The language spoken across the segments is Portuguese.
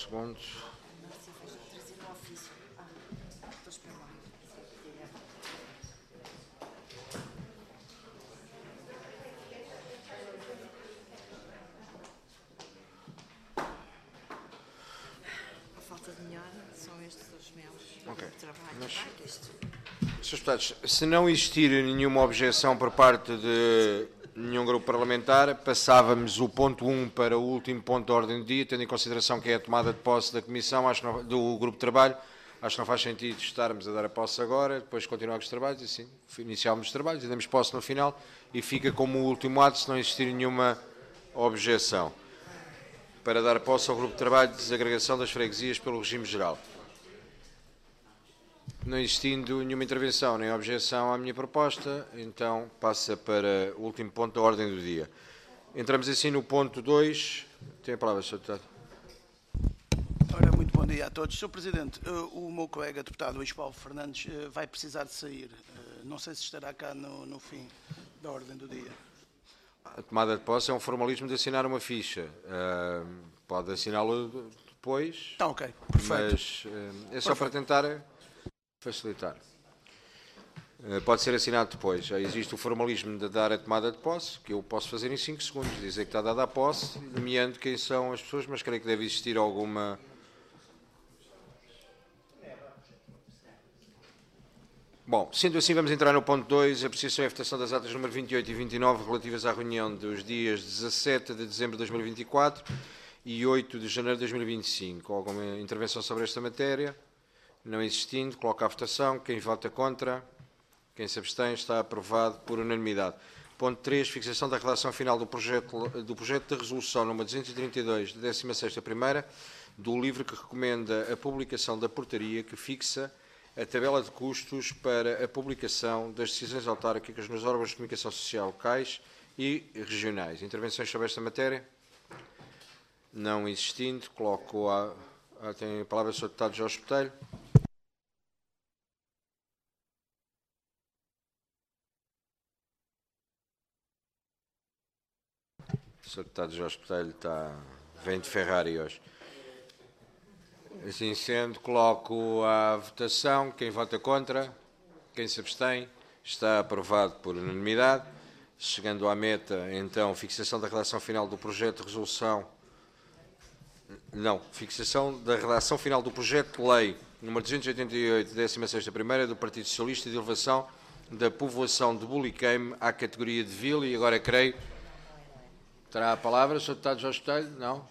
segundos. A falta de melhor são estes os meus trabalhos. Mas, Srs. Deputados, se não existir nenhuma objeção por parte de nenhum grupo parlamentar, passávamos o ponto 1 para o último ponto da ordem do dia, tendo em consideração que é a tomada de posse da Comissão, do Grupo de Trabalho. Acho que não faz sentido estarmos a dar a posse agora, depois continuarmos os trabalhos, e assim, iniciarmos os trabalhos e damos posse no final, e fica como o último ato, se não existir nenhuma objeção. Para dar a posse ao Grupo de Trabalho de Desagregação das Freguesias pelo Regime Geral. Não existindo nenhuma intervenção nem objeção à minha proposta, então passa para o último ponto da ordem do dia. Entramos assim no ponto 2. Tem a palavra, Sr. Deputado. Ora, muito bom dia a todos. Sr. Presidente, o meu colega deputado Luís Paulo Fernandes vai precisar de sair. Não sei se estará cá no fim da ordem do dia. A tomada de posse é um formalismo de assinar uma ficha. Pode assiná-lo depois. Está ok, perfeito. Mas é só para tentar facilitar. Pode ser assinado depois. Já existe o formalismo de dar a tomada de posse, que eu posso fazer em 5 segundos. Dizer que está dada a posse, nomeando quem são as pessoas, mas creio que deve existir alguma... Bom, sendo assim, vamos entrar no ponto 2, apreciação e votação das atas número 28 e 29, relativas à reunião dos dias 17 de dezembro de 2024 e 8 de janeiro de 2025. Alguma intervenção sobre esta matéria? Não existindo, coloco à votação. Quem vota contra? Quem se abstém? Está aprovado por unanimidade. Ponto 3, fixação da redação final do projeto de resolução número 232, da 16ª, do livro que recomenda a publicação da portaria que fixa a tabela de custos para a publicação das decisões autárquicas nos órgãos de comunicação social locais e regionais. Intervenções sobre esta matéria? Não existindo, coloco tem a palavra o Sr. Deputado Jorge Botelho. O Sr. Deputado Jorge Botelho vem de Ferrari hoje. Assim sendo, coloco à votação. Quem vota contra? Quem se abstém? Está aprovado por unanimidade. Chegando à meta, então, fixação da redação final do projeto de resolução... Não, fixação da redação final do projeto de lei número 288, 16ª, do Partido Socialista, de elevação da povoação de Buliqueime à categoria de vila. E agora creio... Terá a palavra o Sr. Deputado Jorge Botelho? Não?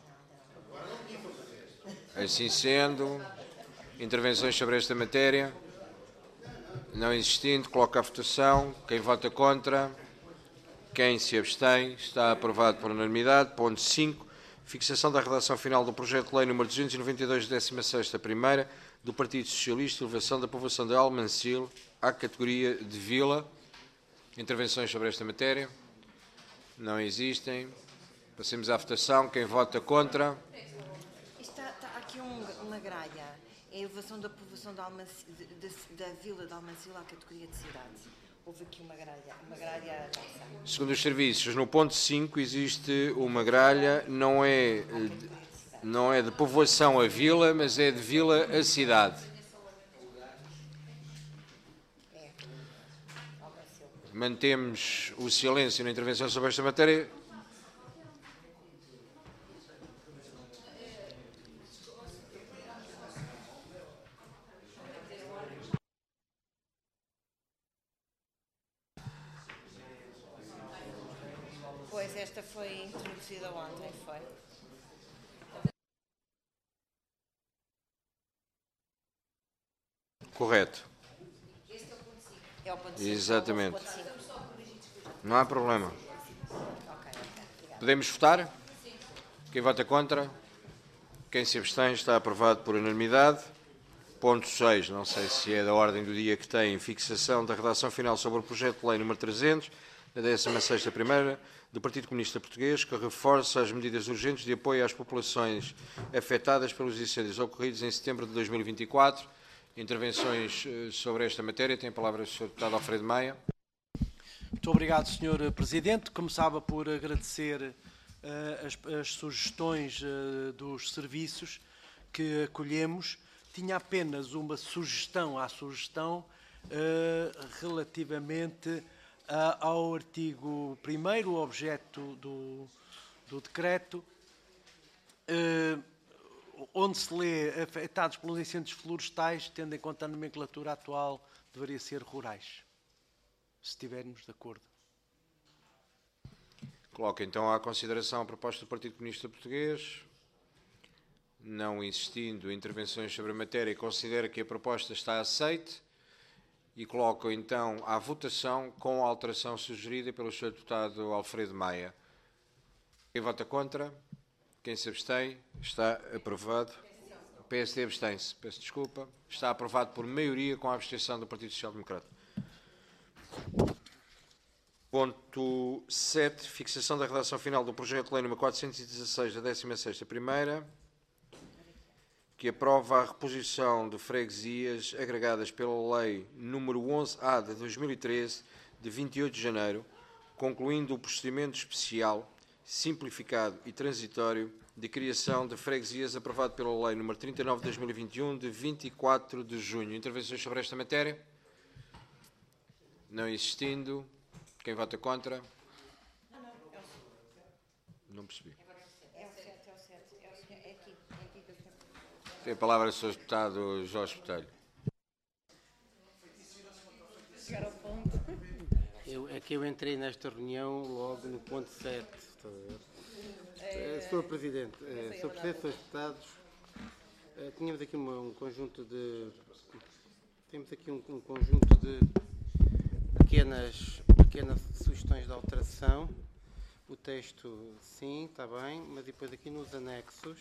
Assim sendo, intervenções sobre esta matéria? Não existindo, coloco à votação. Quem vota contra? Quem se abstém? Está aprovado por unanimidade. Ponto 5. Fixação da redação final do projeto de lei número 292, 16ª, do Partido Socialista, elevação da povoação de Almancil à categoria de vila. Intervenções sobre esta matéria? Não existem. Passemos à votação. Quem vota contra? Está aqui uma gralha. É a elevação da povoação da vila de Almancil à categoria de cidade. Houve aqui uma gralha nossa. Segundo os serviços, no ponto 5 existe uma gralha, não é de povoação a vila, mas é de vila a cidade. Mantemos o silêncio na intervenção sobre esta matéria. Pois, esta foi introduzida ontem, foi? Correto. É o ponto 5. Exatamente. Não há problema. Podemos votar? Quem vota contra? Quem se abstém? Está aprovado por unanimidade. Ponto 6, não sei se é da ordem do dia que tem, fixação da redação final sobre o projeto de lei número 300, da 16ª, do Partido Comunista Português, que reforça as medidas urgentes de apoio às populações afetadas pelos incêndios ocorridos em setembro de 2024. Intervenções sobre esta matéria. Tem a palavra o Sr. Deputado Alfredo Maia. Muito obrigado, Sr. Presidente. Começava por agradecer as sugestões dos serviços que acolhemos tinha apenas uma sugestão à sugestão relativamente ao artigo 1º, objeto do decreto, onde se lê afetados por incêndios florestais, tendo em conta a nomenclatura atual, deveria ser rurais, se estivermos de acordo. Coloco então à consideração a proposta do Partido Comunista Português. Não insistindo em intervenções sobre a matéria, considera que a proposta está aceite e coloco então à votação com a alteração sugerida pelo Sr. Deputado Alfredo Maia. Quem vota contra? Quem se abstém? Está aprovado. O PSD abstém-se. Peço desculpa. Está aprovado por maioria com a abstenção do Partido Social Democrata. Ponto 7. Fixação da redação final do projeto de lei número 416 da 16ª Primeira, que aprova a reposição de freguesias agregadas pela lei número 11A de 2013, de 28 de janeiro, concluindo o procedimento especial, simplificado e transitório de criação de freguesias aprovado pela lei número 39 de 2021, de 24 de junho. Intervenções sobre esta matéria? Não existindo. Quem vota contra? Não percebi. É o 7, é o 7. É aqui que eu estou. Tem a palavra o Sr. Deputado Jorge Botelho. Chegar ao ponto. Eu entrei nesta reunião logo no ponto 7. Sr. Presidente, Srs. Deputados, tínhamos aqui um conjunto de... Temos aqui um conjunto de pequenas sugestões de alteração. O texto, sim, está bem, mas depois aqui nos anexos,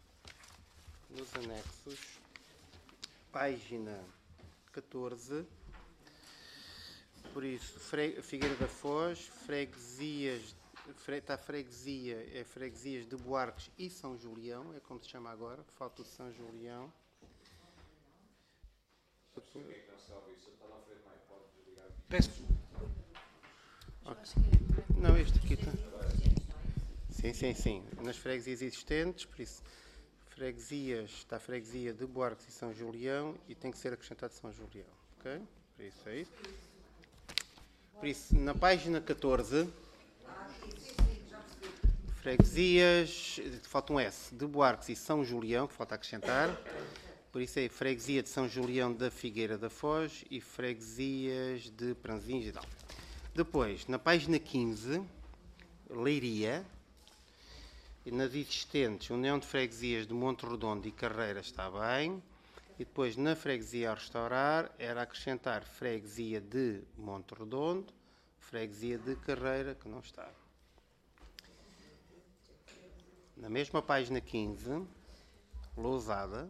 página 14, por isso, Figueira da Foz, freguesias, está freguesias de Buarques e São Julião, é como se chama agora, falta o São Julião. Peço. Não, este aqui está. Sim. Nas freguesias existentes, por isso, está a freguesia de Buarques e São Julião e tem que ser acrescentado São Julião. Ok? Por isso é isso. Por isso, na página 14, freguesias, falta um S, de Buarques e São Julião, que falta acrescentar. Por isso é freguesia de São Julião da Figueira da Foz e freguesias de Pranzins e tal. Depois, na página 15, Leiria, e nas existentes, União de Freguesias de Monte Redondo e Carreira está bem. E depois, na freguesia a restaurar, era acrescentar freguesia de Monte Redondo, freguesia de Carreira, que não está. Na mesma página 15, Lousada,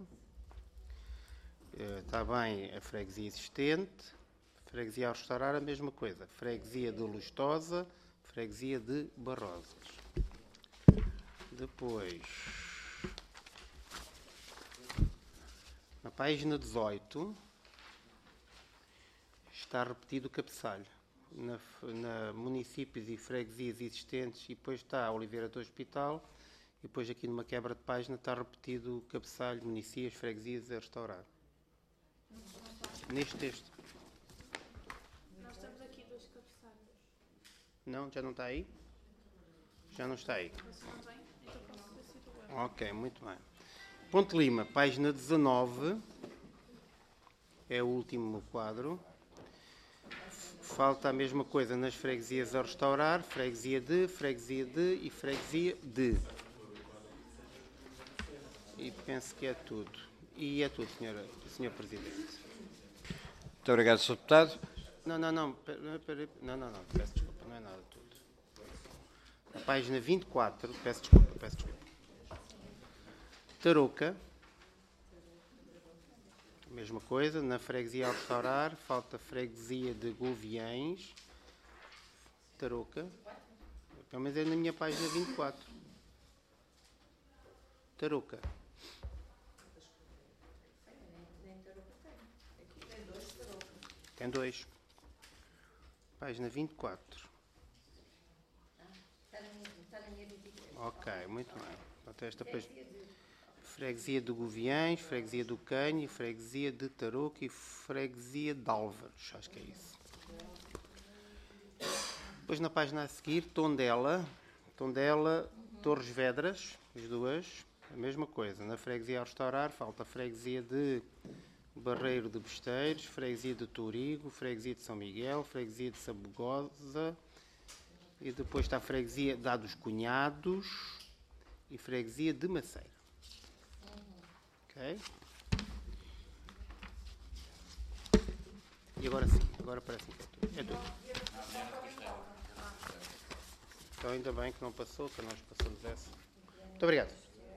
está bem a freguesia existente, freguesia a restaurar a mesma coisa, freguesia de Lustosa, freguesia de Barrosas. Depois, na página 18, está repetido o cabeçalho. Na municípios e freguesias existentes, e depois está Oliveira do Hospital, e depois aqui numa quebra de página está repetido o cabeçalho, municípios, freguesias a restaurar. Neste texto. Nós temos aqui dois cabeçalhos. Não, já não está aí? Já não está aí. Se não tem, então posso ter sido eu. Ok, muito bem. Ponte Lima, página 19, é o último quadro. Falta a mesma coisa nas freguesias a restaurar, freguesia de e freguesia de. E penso que é tudo. E é tudo, Sr. Presidente. Muito obrigado, Sr. Deputado. Não, peço desculpa, não é nada tudo. Na página 24, peço desculpa. Tarouca, mesma coisa, na freguesia a restaurar, falta freguesia de Goviães, Tarouca, pelo menos é na minha página 24. Tarouca. Tem dois. Página 24. Ok, muito bem. Até esta página. freguesia de Goviães, freguesia do Canho, freguesia de Tarouca e freguesia de Álvares. Acho que é isso. Depois, na página a seguir, Tondela, Torres Vedras, as duas, a mesma coisa. Na freguesia a restaurar, falta a freguesia de Barreiro de Besteiros, freguesia de Tourigo, freguesia de São Miguel, freguesia de Sabugosa e depois está a freguesia de dos Cunhados e freguesia de Maceira. Ok? E agora sim, agora parece-me que é tudo. Então ainda bem que não passou, que nós passamos essa. Muito obrigado.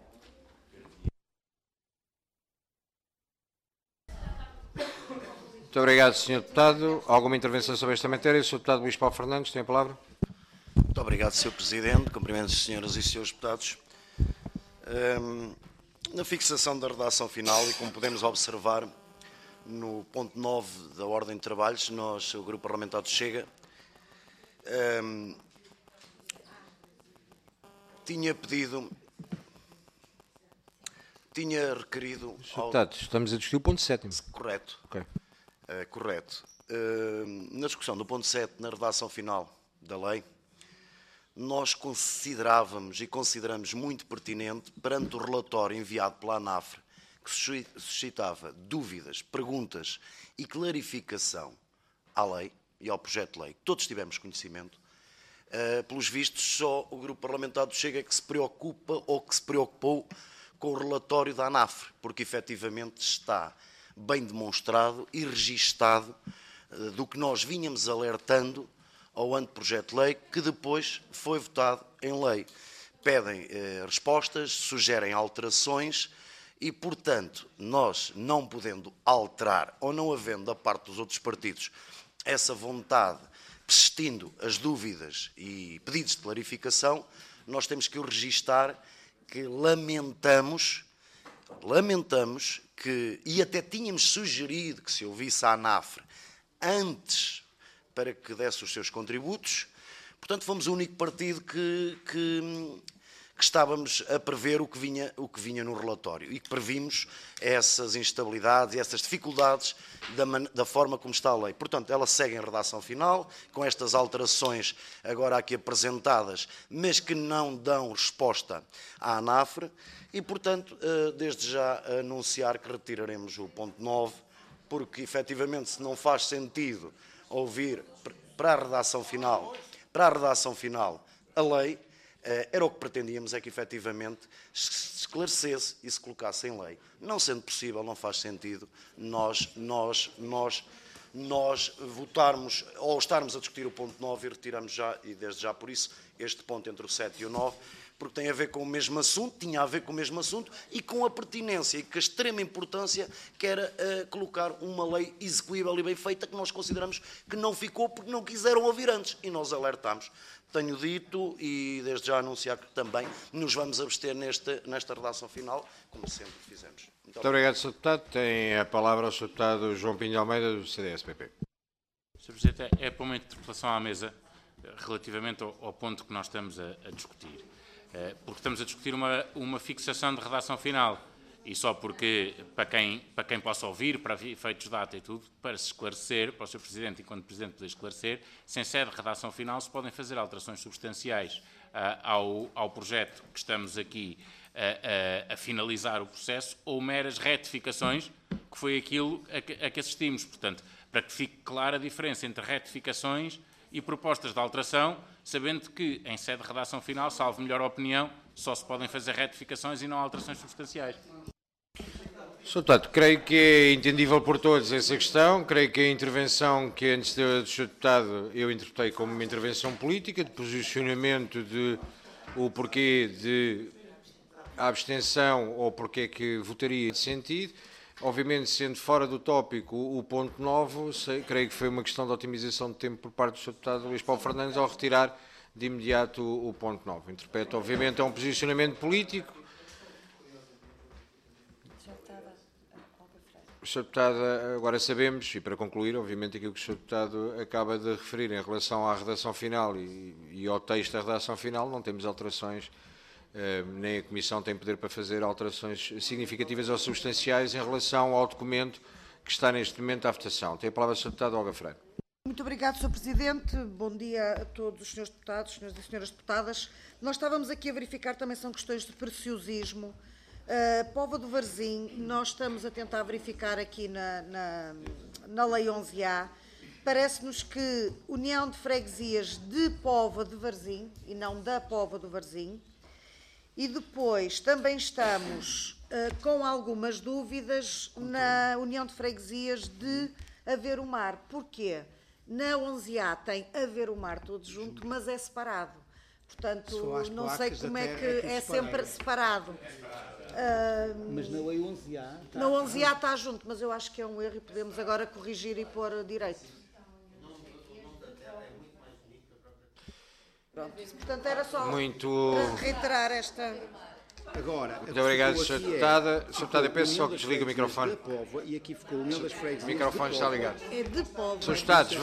Muito obrigado, Sr. Deputado. Alguma intervenção sobre esta matéria? Sr. Deputado Luís Paulo Fernandes, tem a palavra. Muito obrigado, Sr. Presidente. Cumprimentos, senhoras e senhores deputados. Na fixação da redação final, e como podemos observar no ponto 9 da Ordem de Trabalhos, nós, o Grupo Parlamentar do Chega, tinha requerido... Sr. Deputado, estamos a discutir o ponto 7º. Correto. Ok. Correto. Na discussão do ponto 7, na redação final da lei, nós considerávamos e consideramos muito pertinente, perante o relatório enviado pela ANAFRE, que suscitava dúvidas, perguntas e clarificação à lei e ao projeto de lei, que todos tivemos conhecimento, pelos vistos, só o Grupo Parlamentar do Chega é que se preocupa ou que se preocupou com o relatório da ANAFRE, porque efetivamente está bem demonstrado e registado do que nós vínhamos alertando ao anteprojeto de lei, que depois foi votado em lei. Pedem respostas, sugerem alterações e, portanto, nós não podendo alterar ou não havendo da parte dos outros partidos essa vontade, persistindo as dúvidas e pedidos de clarificação, nós temos que o registar que lamentamos que, e até tínhamos sugerido que se ouvisse a ANAFRE antes para que desse os seus contributos, portanto fomos o único partido que estávamos a prever o que vinha no relatório e que previmos essas instabilidades e essas dificuldades da forma como está a lei. Portanto, ela segue em redação final, com estas alterações agora aqui apresentadas, mas que não dão resposta à ANAFRE e, portanto, desde já anunciar que retiraremos o ponto 9, porque efetivamente se não faz sentido ouvir para a redação final a lei, era o que pretendíamos, é que efetivamente se esclarecesse e se colocasse em lei. Não sendo possível, não faz sentido nós votarmos ou estarmos a discutir o ponto 9 e retiramos já, e desde já por isso, este ponto entre o 7 e o 9, porque tem a ver com o mesmo assunto, tinha a ver com o mesmo assunto e com a pertinência e com a extrema importância que era colocar uma lei execuível e bem feita, que nós consideramos que não ficou porque não quiseram ouvir antes e nós alertámos. Tenho dito e desde já anunciar que também nos vamos abster nesta redação final, como sempre fizemos. Muito obrigado, Sr. Deputado. Tem a palavra o Sr. Deputado João Pinho de Almeida, do CDS-PP. Sr. Presidente, é para uma interpelação à mesa relativamente ao ponto que nós estamos a discutir. Porque estamos a discutir uma fixação de redação final e só porque, para quem possa ouvir, para efeitos de data e tudo, para se esclarecer, para o Sr. Presidente, enquanto Presidente, poder esclarecer, sem sede de redação final se podem fazer alterações substanciais ao projeto que estamos aqui a finalizar o processo ou meras retificações, que foi aquilo a que assistimos. Portanto, para que fique clara a diferença entre retificações e propostas de alteração, sabendo que, em sede de redação final, salvo melhor opinião, só se podem fazer retificações e não alterações substanciais. Sr. Deputado, creio que é entendível por todos essa questão. Creio que a intervenção que antes do Sr. Deputado eu interpretei como uma intervenção política, de posicionamento de o porquê de a abstenção ou porquê que votaria de sentido. Obviamente, sendo fora do tópico o ponto 9, creio que foi uma questão de otimização de tempo por parte do Sr. Deputado Luís Paulo Fernandes ao retirar de imediato o ponto 9. Interpreto, obviamente, é um posicionamento político. O Sr. Deputado, agora sabemos, e para concluir, obviamente, aquilo que o Sr. Deputado acaba de referir em relação à redação final e ao texto da redação final, não temos alterações nem a Comissão tem poder para fazer alterações significativas ou substanciais em relação ao documento que está neste momento à votação. Tem a palavra a Sra. Deputada Olga Freire. Muito obrigado, Sr. Presidente. Bom dia a todos os senhores deputados, senhores e senhoras deputadas. Nós estávamos aqui a verificar, também são questões de preciosismo. Póvoa do Varzim, nós estamos a tentar verificar aqui na Lei 11A. Parece-nos que União de Freguesias de Póvoa de Varzim, e não da Póvoa do Varzim. E depois também estamos com algumas dúvidas na União de Freguesias de Aveiro Mar. Porquê? Na 11A tem Aveiro Mar todo junto, mas é separado. Portanto, não sei como é que é sempre separado. Mas na Lei 11A... Na 11A está junto, mas eu acho que é um erro e podemos agora corrigir e pôr direito. Pronto, portanto era só para reiterar esta... Agora, muito obrigado, Sra. Deputada. Sra. Deputada, eu peço só que desligue o microfone. E aqui ficou União das Freguesias. O microfone está ligado. É de Póvoa. Srs. Deputados,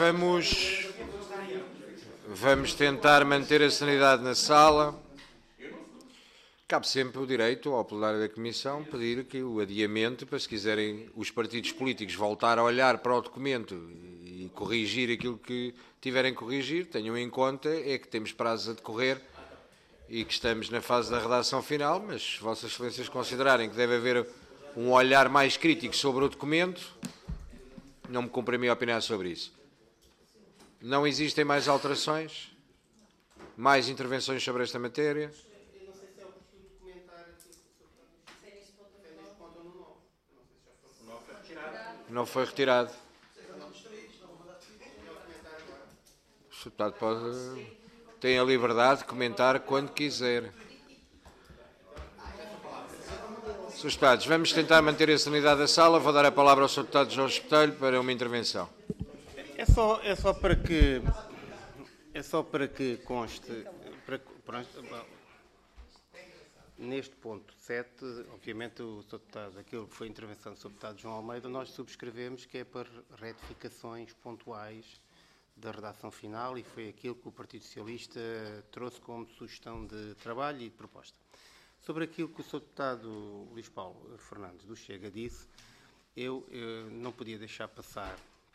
vamos tentar manter a sanidade na sala. Cabe sempre o direito ao plenário da Comissão pedir que o adiamento, para se quiserem os partidos políticos voltar a olhar para o documento e corrigir aquilo que tiverem que corrigir, tenham em conta é que temos prazos a decorrer e que estamos na fase da redação final, mas se Vossas Excelências considerarem que deve haver um olhar mais crítico sobre o documento, não me cumpre a minha opinião sobre isso. Não existem mais alterações? Mais intervenções sobre esta matéria? Eu não sei se é oportuno comentar aqui sobre neste ponto ou no 9. Não sei se já foi. Não foi retirado. O deputado pode... tem a liberdade de comentar quando quiser. Srs. Deputados, vamos tentar manter a sanidade da sala. Vou dar a palavra ao Sr. Deputado Jorge Botelho para uma intervenção. É só para que conste... Neste ponto 7, obviamente, o Sr. Deputado, aquilo que foi a intervenção do Sr. Deputado João Almeida, nós subscrevemos que é para retificações pontuais da redação final e foi aquilo que o Partido Socialista trouxe como sugestão de trabalho e de proposta. Sobre aquilo que o Sr. Deputado Luís Paulo Fernandes do Chega disse, eu não podia deixar passar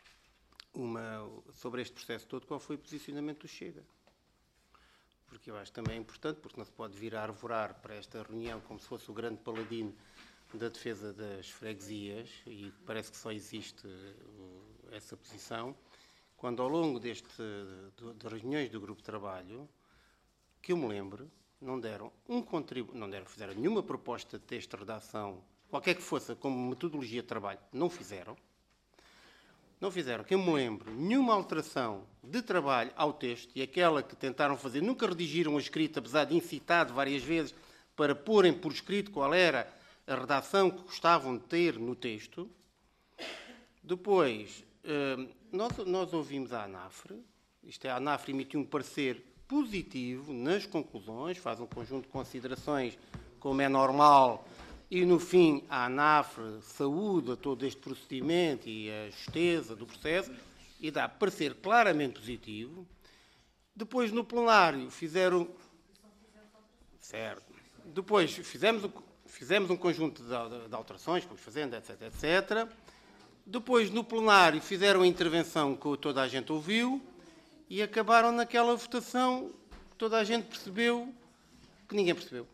sobre este processo todo qual foi o posicionamento do Chega. Porque eu acho também importante, porque não se pode vir a arvorar para esta reunião como se fosse o grande paladino da defesa das freguesias, e parece que só existe essa posição, quando ao longo das reuniões do grupo de trabalho, que eu me lembro, não fizeram nenhuma proposta de texto de redação, qualquer que fosse como metodologia de trabalho, não fizeram, que eu me lembro, nenhuma alteração de trabalho ao texto, e aquela que tentaram fazer, nunca redigiram a escrita, apesar de incitado várias vezes para porem por escrito qual era a redação que gostavam de ter no texto. Depois, nós ouvimos a ANAFRE, a ANAFRE emitiu um parecer positivo nas conclusões, faz um conjunto de considerações, como é normal, e no fim a ANAFRE saúda todo este procedimento e a justeza do processo e dá parecer claramente positivo. Depois no plenário certo. Depois fizemos um conjunto de alterações, fomos fazendo, etc, etc. Depois, no plenário, fizeram a intervenção que toda a gente ouviu e acabaram naquela votação que toda a gente percebeu que ninguém percebeu.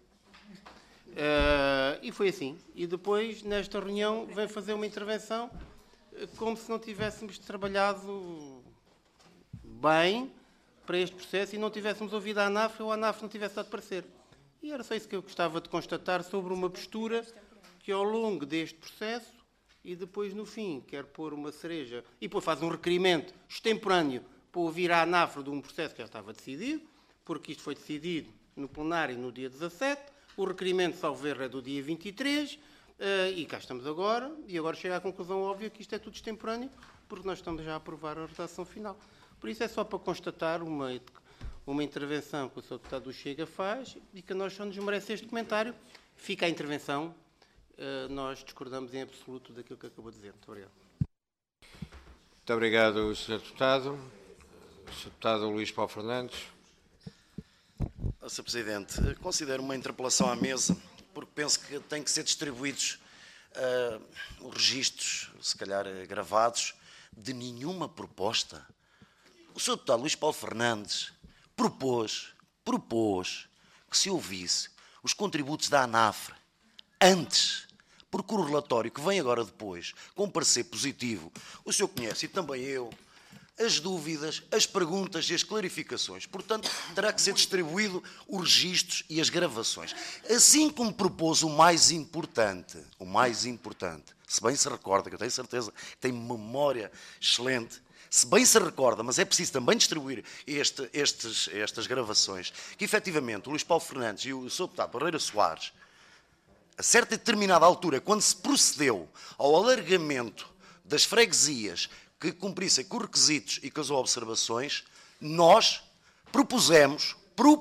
E foi assim. E depois, nesta reunião, vem fazer uma intervenção como se não tivéssemos trabalhado bem para este processo e não tivéssemos ouvido a ANAF ou a ANAF não tivesse dado parecer. E era só isso que eu gostava de constatar sobre uma postura que, ao longo deste processo, e depois, no fim, quer pôr uma cereja e depois faz um requerimento extemporâneo para ouvir a ANAFRE de um processo que já estava decidido, porque isto foi decidido no plenário no dia 17, o requerimento, salvo erro, é do dia 23, e cá estamos agora, e agora chega à conclusão óbvia que isto é tudo extemporâneo, porque nós estamos já a aprovar a redação final. Por isso é só para constatar uma intervenção que o Sr. Deputado do Chega faz e que a nós só nos merece este comentário. Fica a intervenção. Nós discordamos em absoluto daquilo que acabou de dizer. Muito obrigado. Muito obrigado, Sr. Deputado. Sr. Deputado Luís Paulo Fernandes. Sr. Presidente, considero uma interpelação à mesa, porque penso que têm que ser distribuídos os registros, se calhar gravados, de nenhuma proposta. O Sr. Deputado Luís Paulo Fernandes propôs que se ouvisse os contributos da ANAFRE antes, porque o relatório que vem agora depois, com um parecer positivo, o senhor conhece e também eu, as dúvidas, as perguntas e as clarificações. Portanto, terá que ser distribuído os registros e as gravações. Assim como propôs o mais importante, se bem se recorda, que eu tenho certeza que tem memória excelente, se bem se recorda, mas é preciso também distribuir estas gravações, que efetivamente o Luís Paulo Fernandes e o Sr. Deputado Barreira Soares, a certa e determinada altura, quando se procedeu ao alargamento das freguesias que cumprissem com os requisitos e com as observações, nós propusemos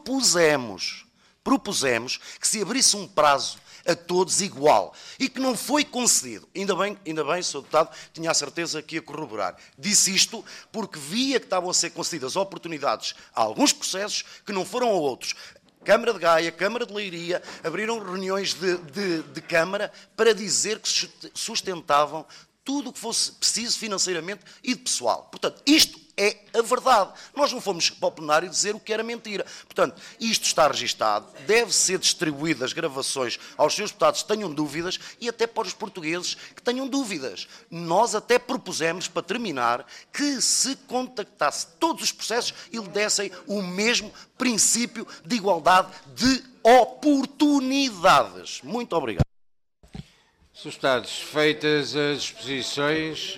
que se abrisse um prazo a todos igual e que não foi concedido. Ainda bem, Sr. Deputado, tinha a certeza que ia corroborar. Disse isto porque via que estavam a ser concedidas oportunidades a alguns processos que não foram a outros. Câmara de Gaia, Câmara de Leiria, abriram reuniões de Câmara para dizer que sustentavam tudo o que fosse preciso financeiramente e de pessoal. Portanto, isto é a verdade. Nós não fomos para o plenário dizer o que era mentira. Portanto, isto está registado, deve ser distribuído as gravações aos seus deputados que tenham dúvidas e até para os portugueses que tenham dúvidas. Nós até propusemos, para terminar, que se contactasse todos os processos e lhe dessem o mesmo princípio de igualdade de oportunidades. Muito obrigado. Senhores Deputados, feitas as exposições,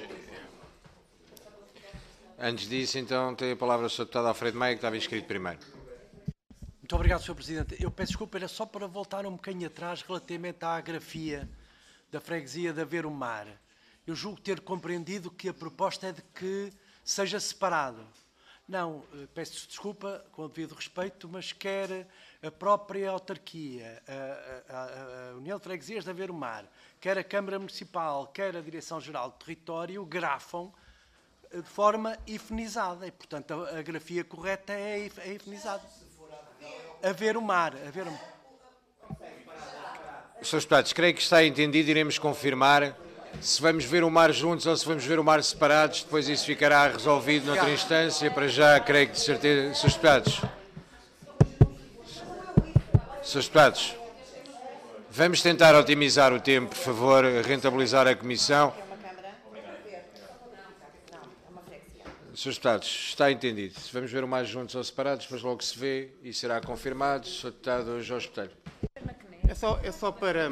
antes disso, então, tem a palavra o Sr. Deputado Alfredo Maia, que estava inscrito primeiro. Muito obrigado, Sr. Presidente. Eu peço desculpa, era só para voltar um bocadinho atrás relativamente à grafia da freguesia de Aveiro Mar. Eu julgo ter compreendido que a proposta é de que seja separado. Não, peço desculpa, com o devido respeito, mas quer a própria autarquia, a União de Freguesias de Aveiro Mar, quer a Câmara Municipal, quer a Direção-Geral do Território, grafam de forma hifenizada. E, portanto, a grafia correta é hifenizada. Aveiro Mar. Senhores Deputados, creio que está entendido, iremos confirmar. Se vamos ver o mar juntos ou se vamos ver o mar separados, depois isso ficará resolvido noutra instância. Para já, creio que de certeza. Senhores Deputados, vamos tentar otimizar o tempo, por favor, rentabilizar a comissão. Senhores Deputados, está entendido. Se vamos ver o mar juntos ou separados, depois logo se vê e será confirmado. Sr. Deputado Jorge Botelho. É só para...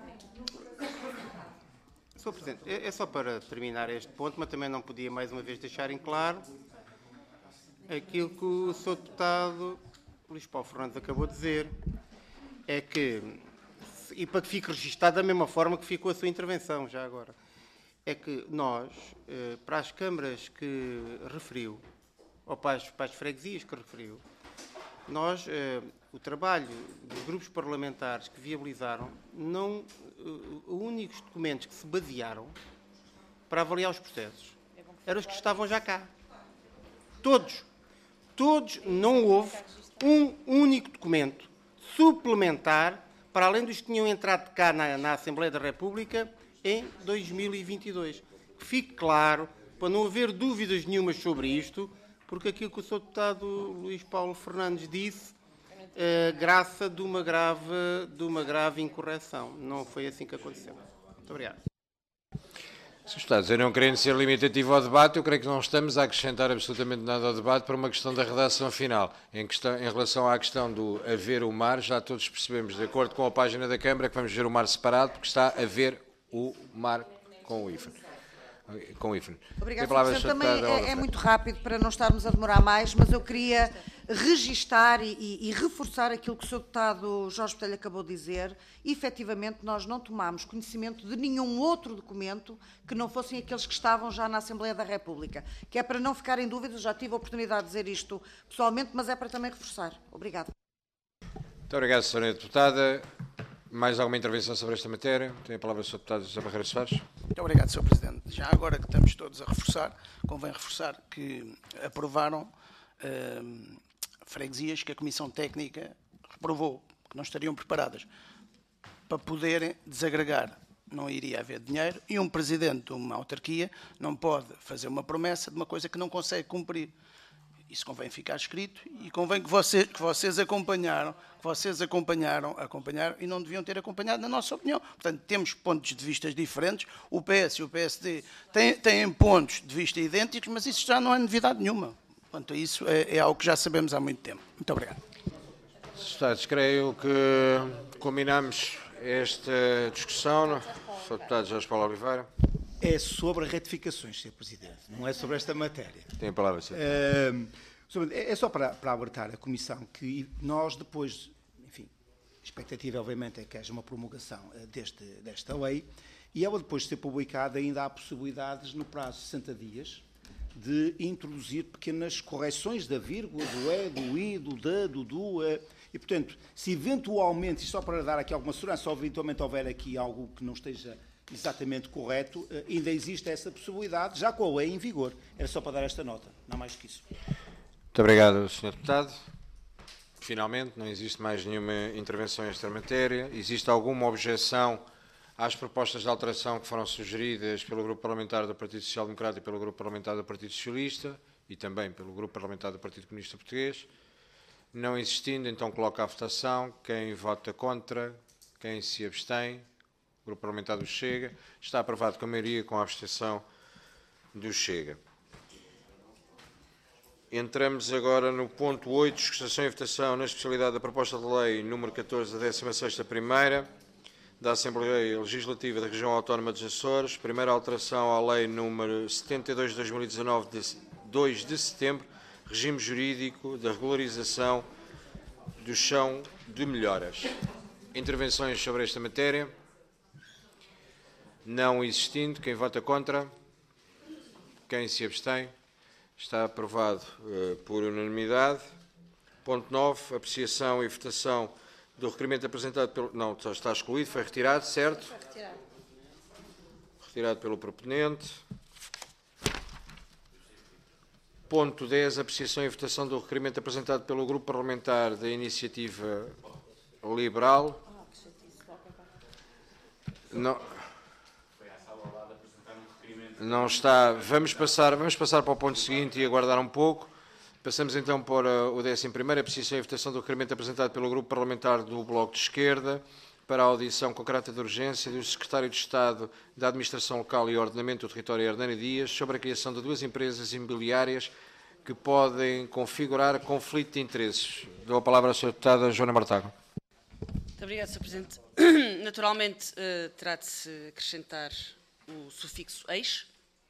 Sr. Presidente, é só para terminar este ponto, mas também não podia mais uma vez deixar em claro aquilo que o Sr. Deputado Luís Paulo Fernandes acabou de dizer, é que, e para que fique registado da mesma forma que ficou a sua intervenção, já agora, é que nós, para as câmaras que referiu, ou para as freguesias que referiu, nós, o trabalho dos grupos parlamentares que viabilizaram, os únicos documentos que se basearam para avaliar os processos eram os que estavam já cá. Todos, não houve um único documento suplementar para além dos que tinham entrado cá na Assembleia da República em 2022. Que fique claro, para não haver dúvidas nenhumas sobre isto, porque aquilo que o Sr. Deputado Luís Paulo Fernandes disse, graça de uma grave incorreção. Não foi assim que aconteceu. Muito obrigado. Senhores Deputados, eu não querendo ser limitativo ao debate, eu creio que não estamos a acrescentar absolutamente nada ao debate para uma questão da redação final. Em relação à questão do haver o mar, já todos percebemos, de acordo com a página da Câmara, que vamos ver o mar separado, porque está a ver o mar com o hífen. Obrigado, Sr. Presidente. Também é muito rápido para não estarmos a demorar mais, mas eu queria registar e reforçar aquilo que o Sr. Deputado Jorge Botelho acabou de dizer. E, efetivamente, nós não tomámos conhecimento de nenhum outro documento que não fossem aqueles que estavam já na Assembleia da República. Que é para não ficarem dúvidas, já tive a oportunidade de dizer isto pessoalmente, mas é para também reforçar. Obrigado. Muito obrigado, Sra. Deputada. Mais alguma intervenção sobre esta matéria? Tem a palavra o Sr. Deputado José Barreira Soares. Muito obrigado, Sr. Presidente. Já agora que estamos todos a reforçar, convém reforçar que aprovaram freguesias que a Comissão Técnica reprovou, que não estariam preparadas para poderem desagregar. Não iria haver dinheiro e um presidente de uma autarquia não pode fazer uma promessa de uma coisa que não consegue cumprir. Isso convém ficar escrito e convém que vocês acompanharam e não deviam ter acompanhado, na nossa opinião. Portanto, temos pontos de vista diferentes. O PS e o PSD têm pontos de vista idênticos, mas isso já não é novidade nenhuma. Quanto a isso, é algo que já sabemos há muito tempo. Muito obrigado. Deputados, creio que combinamos esta discussão. Sr. Deputado Jorge Paulo Oliveira. É sobre retificações, Sr. Presidente, não é sobre esta matéria. Tem a palavra, Sr. É só para alertar a Comissão que nós depois, enfim, a expectativa obviamente é que haja uma promulgação desta lei e ela depois de ser publicada ainda há possibilidades no prazo de 60 dias de introduzir pequenas correções da vírgula, do E, do I, do D, do DU, e portanto, se eventualmente, e só para dar aqui alguma segurança, se eventualmente houver aqui algo que não esteja exatamente correto, ainda existe essa possibilidade, já com a lei em vigor. Era só para dar esta nota, não mais que isso. Muito obrigado, Sr. Deputado. Finalmente, não existe mais nenhuma intervenção nesta matéria. Existe alguma objeção às propostas de alteração que foram sugeridas pelo Grupo Parlamentar do Partido Social Democrata e pelo Grupo Parlamentar do Partido Socialista e também pelo Grupo Parlamentar do Partido Comunista Português? Não existindo, então coloco à votação. Quem vota contra? Quem se abstém? O Grupo Parlamentar do Chega. Está aprovado com a maioria, com a abstenção do Chega. Entramos agora no ponto 8, discussão e votação na especialidade da proposta de lei número 14 da 16ª Primeira da Assembleia Legislativa da Região Autónoma dos Açores, primeira alteração à lei número 72 de 2019 de 2 de setembro, regime jurídico da regularização do chão de melhoras. Intervenções sobre esta matéria? Não existindo, quem vota contra? Quem se abstém? Está aprovado por unanimidade. Ponto 9, apreciação e votação do requerimento apresentado pelo... Não, está excluído, foi retirado, certo? Foi retirado. Retirado pelo proponente. Ponto 10, apreciação e votação do requerimento apresentado pelo Grupo Parlamentar da Iniciativa Liberal. Não está. Vamos passar para o ponto seguinte e aguardar um pouco. Passamos então para o 11º, apreciação e votação do requerimento apresentado pelo Grupo Parlamentar do Bloco de Esquerda para a audição com caráter de urgência do Secretário de Estado da Administração Local e Ordenamento do Território, Hernani Dias, sobre a criação de duas empresas imobiliárias que podem configurar conflito de interesses. Dou a palavra à Sra. Deputada Joana Mortágua. Muito obrigada, Sr. Presidente. Naturalmente, trata-se de acrescentar o sufixo ex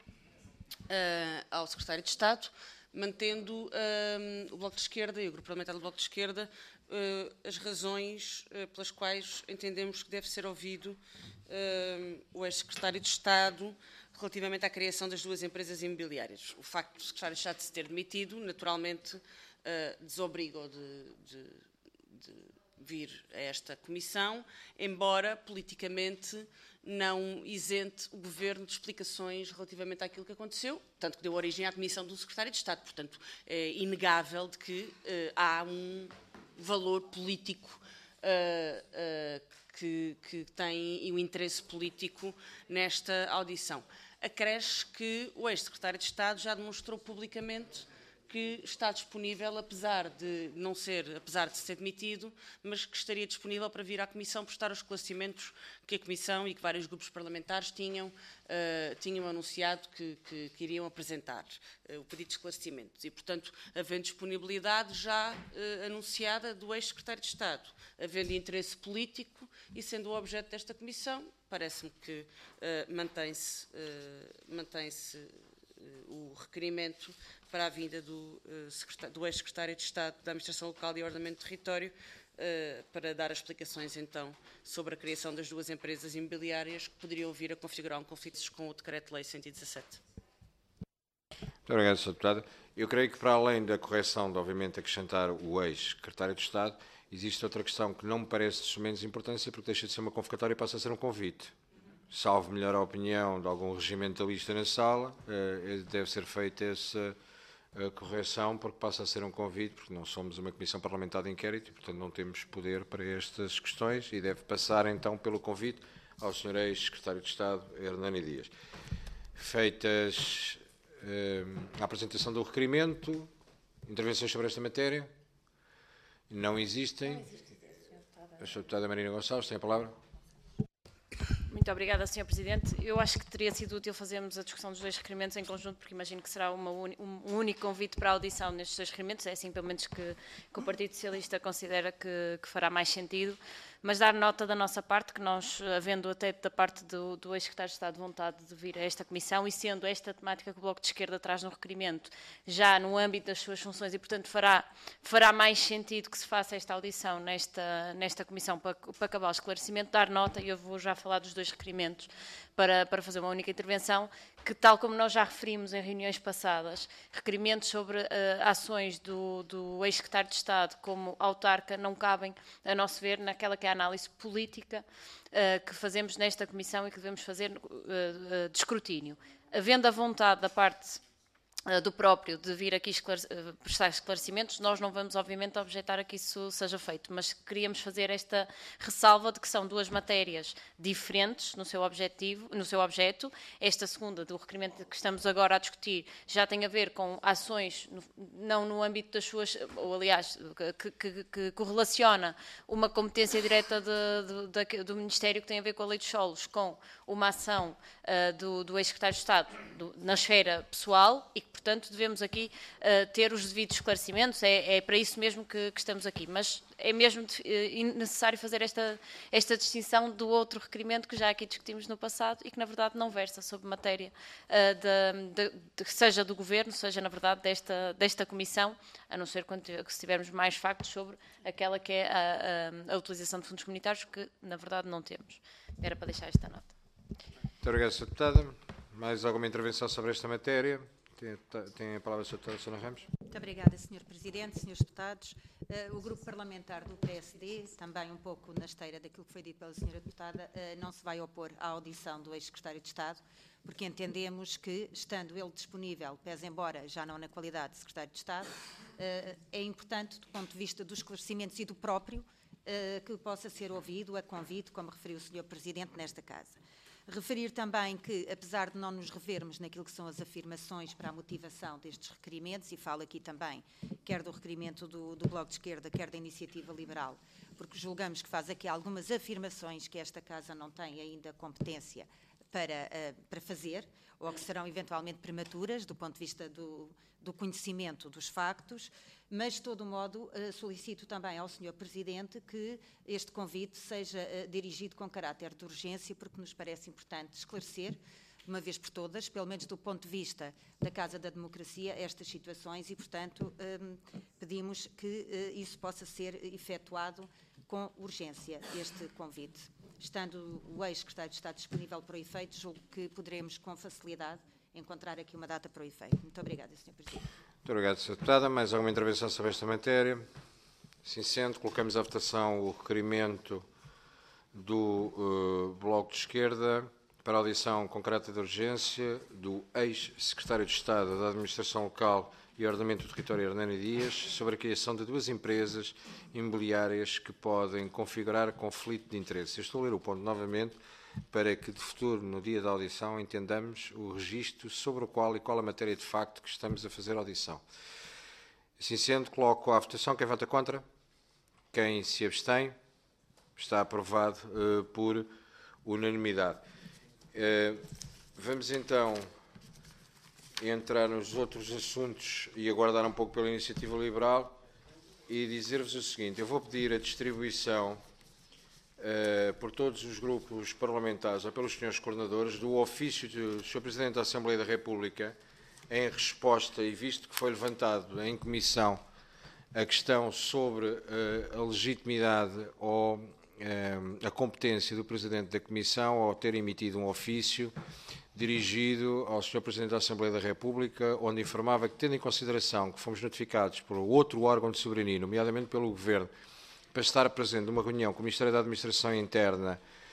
ao Secretário de Estado, mantendo o Bloco de Esquerda e o Grupo Parlamentar do Bloco de Esquerda as razões pelas quais entendemos que deve ser ouvido o ex-Secretário de Estado relativamente à criação das duas empresas imobiliárias. O facto do Secretário de Estado se ter demitido, naturalmente, desobriga-o de vir a esta comissão, embora politicamente não isente o Governo de explicações relativamente àquilo que aconteceu, tanto que deu origem à demissão do Secretário de Estado. Portanto, é inegável de que há um valor político que tem e um interesse político nesta audição. Acresce que o ex-Secretário de Estado já demonstrou publicamente que está disponível, apesar de ser demitido, mas que estaria disponível para vir à Comissão prestar os esclarecimentos que a Comissão e que vários grupos parlamentares tinham anunciado que iriam apresentar, o pedido de esclarecimentos. E, portanto, havendo disponibilidade já anunciada do ex-Secretário de Estado, havendo interesse político e sendo o objeto desta Comissão, parece-me que mantém-se o requerimento para a vinda do ex-Secretário de Estado da Administração Local e Ordenamento do Território para dar as explicações, então, sobre a criação das duas empresas imobiliárias que poderiam vir a configurar um conflito com o Decreto-Lei 117. Muito obrigado, Sr. Deputado. Eu creio que, para além da correção de, obviamente, acrescentar o ex-Secretário de Estado, existe outra questão que não me parece de menos importância, porque deixa de ser uma convocatória e passa a ser um convite. Salvo melhor a opinião de algum regimentalista na sala, deve ser feita a correção, porque passa a ser um convite, porque não somos uma comissão parlamentar de inquérito e, portanto, não temos poder para estas questões e deve passar, então, pelo convite ao Sr. ex-secretário de Estado, Hernani Dias. Feitas a apresentação do requerimento, intervenções sobre esta matéria? Não existem. A Sra. Deputada Marina Gonçalves tem a palavra. Muito obrigada, Sr. Presidente. Eu acho que teria sido útil fazermos a discussão dos dois requerimentos em conjunto, porque imagino que será um único convite para a audição nestes dois requerimentos. É assim, pelo menos, que o Partido Socialista considera que fará mais sentido. Mas dar nota da nossa parte, que nós, havendo até da parte do ex-secretário de Estado vontade de vir a esta comissão e sendo esta temática que o Bloco de Esquerda traz no requerimento, já no âmbito das suas funções, e, portanto, fará mais sentido que se faça esta audição nesta comissão para acabar o esclarecimento, dar nota, e eu vou já falar dos dois requerimentos para fazer uma única intervenção, que, tal como nós já referimos em reuniões passadas, requerimentos sobre ações do ex-secretário de Estado como autarca não cabem, a nosso ver, naquela que é a análise política que fazemos nesta comissão e que devemos fazer de escrutínio. Havendo a vontade da parte do próprio de vir aqui prestar esclarecimentos, nós não vamos, obviamente, objetar a que isso seja feito, mas queríamos fazer esta ressalva de que são duas matérias diferentes no seu objeto. Esta segunda, do requerimento que estamos agora a discutir, já tem a ver com ações, não no âmbito das suas, ou aliás, que correlaciona uma competência direta do Ministério que tem a ver com a lei dos solos, com uma ação do ex-secretário de Estado na esfera pessoal e que, portanto, devemos aqui ter os devidos esclarecimentos. É para isso mesmo que estamos aqui. Mas é mesmo necessário fazer esta distinção do outro requerimento que já aqui discutimos no passado e que, na verdade, não versa sobre matéria seja do Governo, seja, na verdade, desta Comissão, a não ser que se tivermos mais factos sobre aquela que é a utilização de fundos comunitários, que, na verdade, não temos. Era para deixar esta nota. Muito obrigado, Sra. Deputada. Mais alguma intervenção sobre esta matéria? Tem a palavra a Sra. Deputada Susana Ramos. Muito obrigada, Sr. Presidente, Srs. Deputados. O Grupo Parlamentar do PSD, também um pouco na esteira daquilo que foi dito pela Sra. Deputada, não se vai opor à audição do ex-secretário de Estado, porque entendemos que, estando ele disponível, pese embora já não na qualidade de secretário de Estado, é importante, do ponto de vista dos esclarecimentos e do próprio, que possa ser ouvido a convite, como referiu o Sr. Presidente, nesta Casa. Referir também que, apesar de não nos revermos naquilo que são as afirmações para a motivação destes requerimentos, e falo aqui também, quer do requerimento do Bloco de Esquerda, quer da Iniciativa Liberal, porque julgamos que faz aqui algumas afirmações que esta Casa não tem ainda competência para fazer, ou que serão eventualmente prematuras, do ponto de vista do conhecimento dos factos, mas, de todo modo, solicito também ao Sr. Presidente que este convite seja dirigido com caráter de urgência, porque nos parece importante esclarecer, de uma vez por todas, pelo menos do ponto de vista da Casa da Democracia, estas situações e, portanto, pedimos que isso possa ser efetuado com urgência, este convite. Estando o ex-secretário de Estado disponível para o efeito, julgo que poderemos, com facilidade, encontrar aqui uma data para o efeito. Muito obrigada, Sr. Presidente. Muito obrigado, Sra. Deputada. Mais alguma intervenção sobre esta matéria? Assim sendo, colocamos à votação o requerimento do Bloco de Esquerda para a audição com caráter de urgência do ex-secretário de Estado da Administração Local e Ordenamento do Território, Hernani Dias, sobre a criação de duas empresas imobiliárias que podem configurar conflito de interesses. Eu estou a ler o ponto novamente para que, de futuro, no dia da audição, entendamos o registro sobre o qual e qual a matéria de facto que estamos a fazer audição. Assim sendo, coloco à votação. Quem vota contra? Quem se abstém? Está aprovado por unanimidade. Vamos então entrar nos outros assuntos e aguardar um pouco pela Iniciativa Liberal e dizer-vos o seguinte: eu vou pedir a distribuição por todos os grupos parlamentares ou pelos senhores coordenadores do ofício do Sr. Presidente da Assembleia da República em resposta, e visto que foi levantado em comissão a questão sobre a legitimidade ou a competência do Presidente da Comissão ao ter emitido um ofício dirigido ao Sr. Presidente da Assembleia da República, onde informava que, tendo em consideração que fomos notificados por outro órgão de soberania, nomeadamente pelo Governo, para estar presente numa reunião com o Ministério da Administração Interna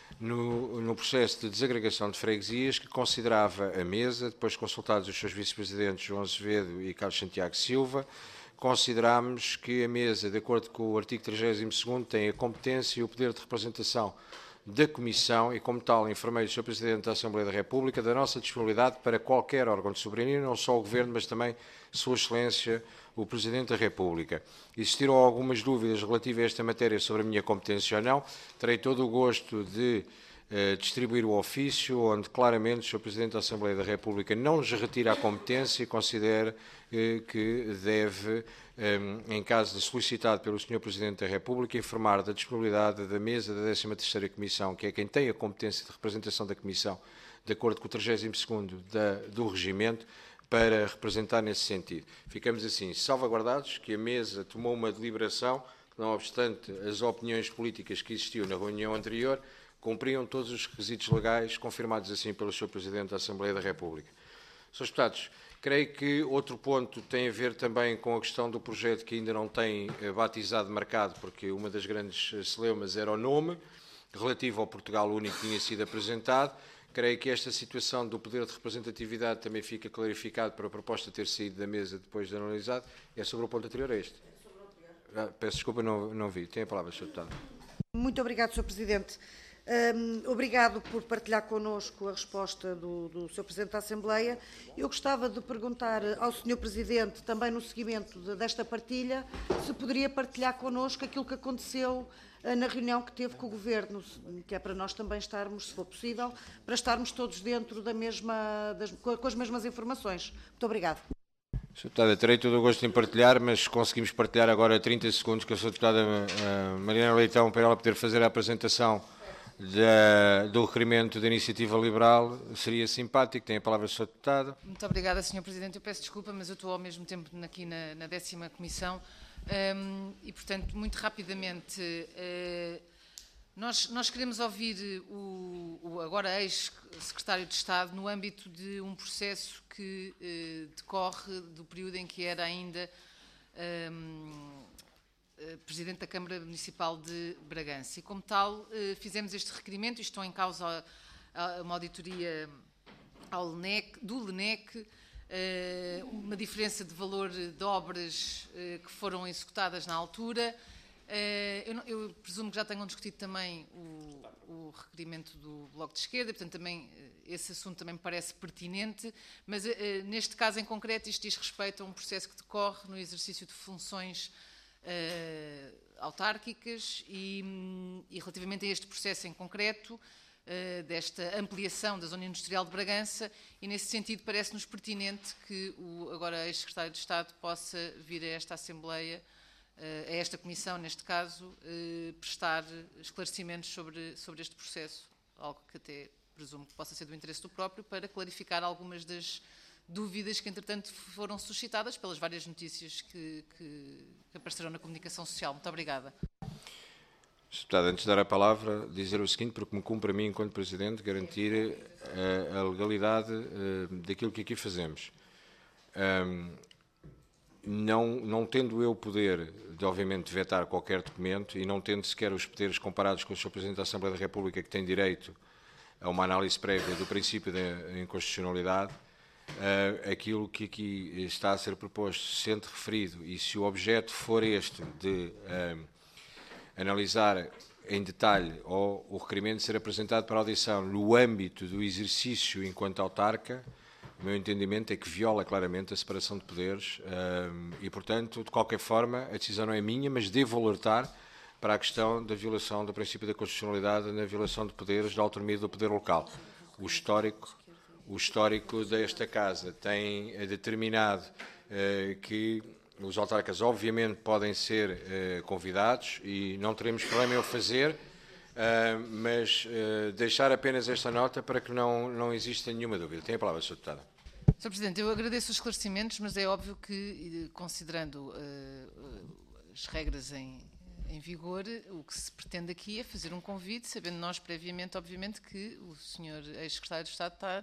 no processo de desagregação de freguesias, que considerava a mesa, depois consultados os seus vice-presidentes João Azevedo e Carlos Santiago Silva, considerámos que a mesa, de acordo com o artigo 32º, tem a competência e o poder de representação da Comissão e, como tal, informei o Sr. Presidente da Assembleia da República da nossa disponibilidade para qualquer órgão de soberania, não só o Governo, mas também Sua Excelência, o Presidente da República. Existiram algumas dúvidas relativas a esta matéria sobre a minha competência ou não. Terei todo o gosto de distribuir o ofício, onde claramente o Sr. Presidente da Assembleia da República não nos retira a competência e considera que deve, em caso de solicitado pelo Sr. Presidente da República, informar da disponibilidade da mesa da 13ª Comissão, que é quem tem a competência de representação da Comissão, de acordo com o 32º do Regimento, para representar nesse sentido. Ficamos assim salvaguardados que a mesa tomou uma deliberação que, não obstante as opiniões políticas que existiam na reunião anterior, cumpriam todos os requisitos legais, confirmados assim pelo Sr. Presidente da Assembleia da República. Srs. Deputados, creio que outro ponto tem a ver também com a questão do projeto que ainda não tem batizado marcado, porque uma das grandes celeumas era o nome, relativo ao Portugal Único que tinha sido apresentado. Creio que esta situação do poder de representatividade também fica clarificado para a proposta ter saído da mesa depois de analisado. É sobre o ponto anterior a este? Peço desculpa, não vi. Tem a palavra, Sr. Deputado. Muito obrigado, Sr. Presidente. Obrigado por partilhar connosco a resposta do Sr. Presidente da Assembleia. Eu gostava de perguntar ao Sr. Presidente, também no seguimento desta partilha, se poderia partilhar connosco aquilo que aconteceu na reunião que teve com o Governo, que é para nós também estarmos, se for possível, para estarmos todos dentro com as mesmas informações. Muito obrigado. Sr. Deputada, terei todo o gosto em partilhar, mas conseguimos partilhar agora 30 segundos com a Sra. Deputada Mariana Leitão para ela poder fazer a apresentação do requerimento da Iniciativa Liberal. Seria simpático. Tem a palavra a Sra. Deputada. Muito obrigada, Sr. Presidente. Eu peço desculpa, mas eu estou ao mesmo tempo aqui na 10ª Comissão e, portanto, muito rapidamente, nós queremos ouvir o agora ex-secretário de Estado no âmbito de um processo que decorre do período em que era ainda Presidente da Câmara Municipal de Bragança. E, como tal, fizemos este requerimento e estão em causa uma auditoria do LNEC, uma diferença de valor de obras que foram executadas na altura. Eu presumo que já tenham discutido também o requerimento do Bloco de Esquerda, portanto também esse assunto também me parece pertinente, mas neste caso em concreto isto diz respeito a um processo que decorre no exercício de funções autárquicas e relativamente a este processo em concreto, desta ampliação da zona industrial de Bragança, e nesse sentido parece-nos pertinente que o agora ex-secretário de Estado possa vir a esta Assembleia, a esta Comissão, neste caso, prestar esclarecimentos sobre este processo, algo que até presumo que possa ser do interesse do próprio, para clarificar algumas das dúvidas que, entretanto, foram suscitadas pelas várias notícias que apareceram na comunicação social. Muito obrigada. Sr. Deputado, antes de dar a palavra, dizer o seguinte, porque me cumpre a mim, enquanto Presidente, garantir a legalidade daquilo que aqui fazemos. Não tendo eu poder de, obviamente, vetar qualquer documento e não tendo sequer os poderes comparados com o Sr. Presidente da Assembleia da República, que tem direito a uma análise prévia do princípio da inconstitucionalidade, aquilo que aqui está a ser proposto, sendo referido, e se o objeto for este de analisar em detalhe ou o requerimento ser apresentado para audição no âmbito do exercício enquanto autarca, o meu entendimento é que viola claramente a separação de poderes e, portanto, de qualquer forma, a decisão não é minha, mas devo alertar para a questão da violação do princípio da constitucionalidade na violação de poderes, da autonomia do poder local. O histórico desta Casa tem determinado que os autarcas, obviamente, podem ser convidados e não teremos problema em o fazer, mas deixar apenas esta nota para que não exista nenhuma dúvida. Tem a palavra, Sr. Deputada. Sr. Presidente, eu agradeço os esclarecimentos, mas é óbvio que, considerando as regras em vigor, o que se pretende aqui é fazer um convite, sabendo nós previamente, obviamente, que o Sr. ex-secretário de Estado está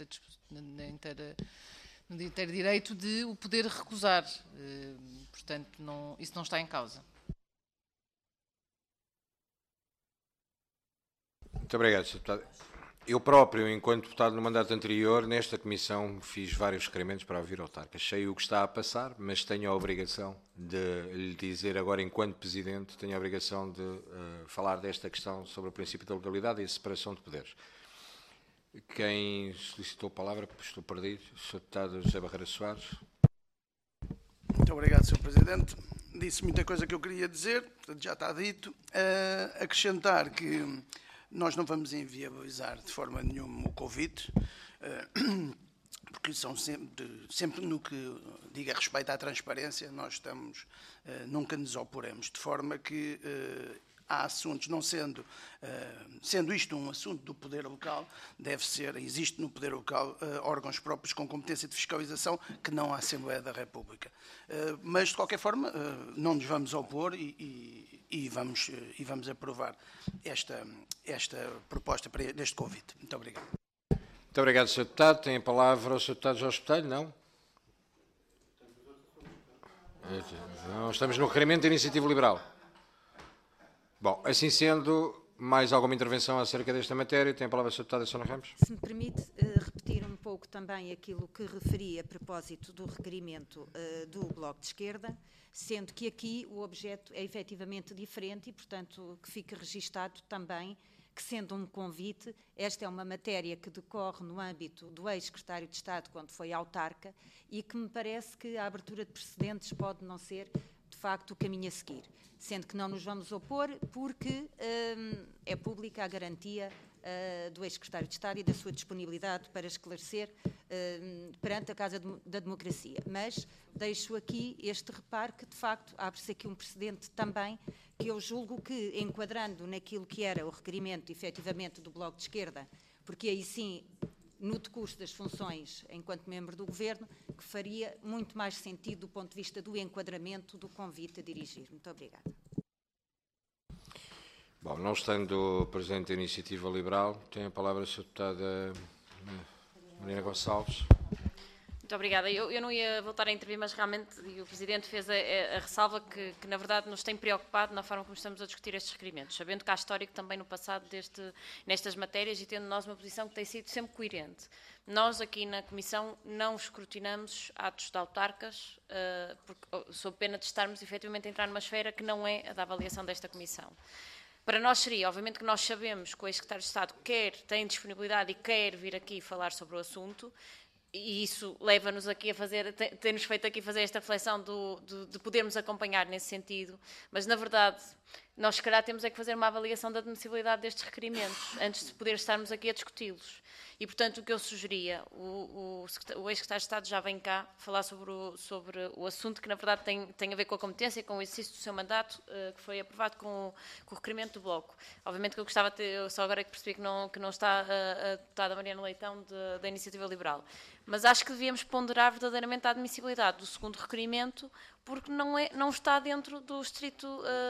no inteiro direito de o poder recusar. Portanto, isso não está em causa. Muito obrigado, Sr. Deputado. Eu próprio, enquanto deputado no mandato anterior, nesta comissão fiz vários requerimentos para ouvir autarcas. Sei o que está a passar, mas tenho a obrigação de lhe dizer agora, enquanto Presidente, tenho a obrigação de falar desta questão sobre o princípio da legalidade e a separação de poderes. Quem solicitou a palavra, estou perdido, Sr. Deputado José Barreira Soares. Muito obrigado, Sr. Presidente. Disse muita coisa que eu queria dizer, portanto já está dito. Acrescentar que nós não vamos inviabilizar de forma nenhuma o convite, porque são sempre no que diga respeito à transparência, nós estamos, nunca nos oporemos, de forma que há assuntos, não sendo isto um assunto do poder local, existe no poder local órgãos próprios com competência de fiscalização que não a Assembleia da República. Mas, de qualquer forma, não nos vamos opor e vamos aprovar esta proposta deste convite. Muito obrigado. Muito obrigado, Sr. Deputado. Tem a palavra o Sr. Deputado Jorge Botelho, não? Não, estamos no requerimento da Iniciativa Liberal. Bom, assim sendo, mais alguma intervenção acerca desta matéria? Tem a palavra a Sra. Deputada Sônia Ramos. Se me permite repetir um pouco também aquilo que referi a propósito do requerimento do Bloco de Esquerda, sendo que aqui o objeto é efetivamente diferente e, portanto, que fique registado também que, sendo um convite, esta é uma matéria que decorre no âmbito do ex-secretário de Estado quando foi autarca e que me parece que a abertura de precedentes pode não ser, de facto, o caminho a seguir. Sendo que não nos vamos opor porque é pública a garantia do ex-secretário de Estado e da sua disponibilidade para esclarecer perante a Casa da Democracia. Mas deixo aqui este reparo que, de facto, abre-se aqui um precedente também que eu julgo que, enquadrando naquilo que era o requerimento, efetivamente, do Bloco de Esquerda, porque aí sim, no decurso das funções enquanto membro do Governo, que faria muito mais sentido do ponto de vista do enquadramento do convite a dirigir. Muito obrigada. Bom, não estando presente a Iniciativa Liberal, tem a palavra a Sra. Deputada Marina Gonçalves. Muito obrigada. Eu não ia voltar a intervir, mas realmente o Presidente fez a ressalva que, na verdade, nos tem preocupado na forma como estamos a discutir estes requerimentos, sabendo que há histórico também no passado nestas matérias e tendo nós uma posição que tem sido sempre coerente. Nós aqui na Comissão não escrutinamos atos de autarcas, sob pena de estarmos efetivamente a entrar numa esfera que não é a da avaliação desta Comissão. Para nós seria, obviamente que nós sabemos que o ex-secretário de Estado tem disponibilidade e quer vir aqui falar sobre o assunto, e isso leva-nos aqui a fazer, tem-nos feito aqui fazer esta reflexão de podermos acompanhar nesse sentido, mas na verdade nós se calhar temos é que fazer uma avaliação da admissibilidade destes requerimentos antes de poder estarmos aqui a discuti-los. E, portanto, o que eu sugeria, o ex-secretário de Estado já vem cá falar sobre o assunto que, na verdade, tem a ver com a competência e com o exercício do seu mandato, que foi aprovado com o requerimento do Bloco. Obviamente que eu gostava de ter, só agora é que percebi que não está a deputada Mariana Leitão da Iniciativa Liberal. Mas acho que devíamos ponderar verdadeiramente a admissibilidade do segundo requerimento, porque não está dentro do estrito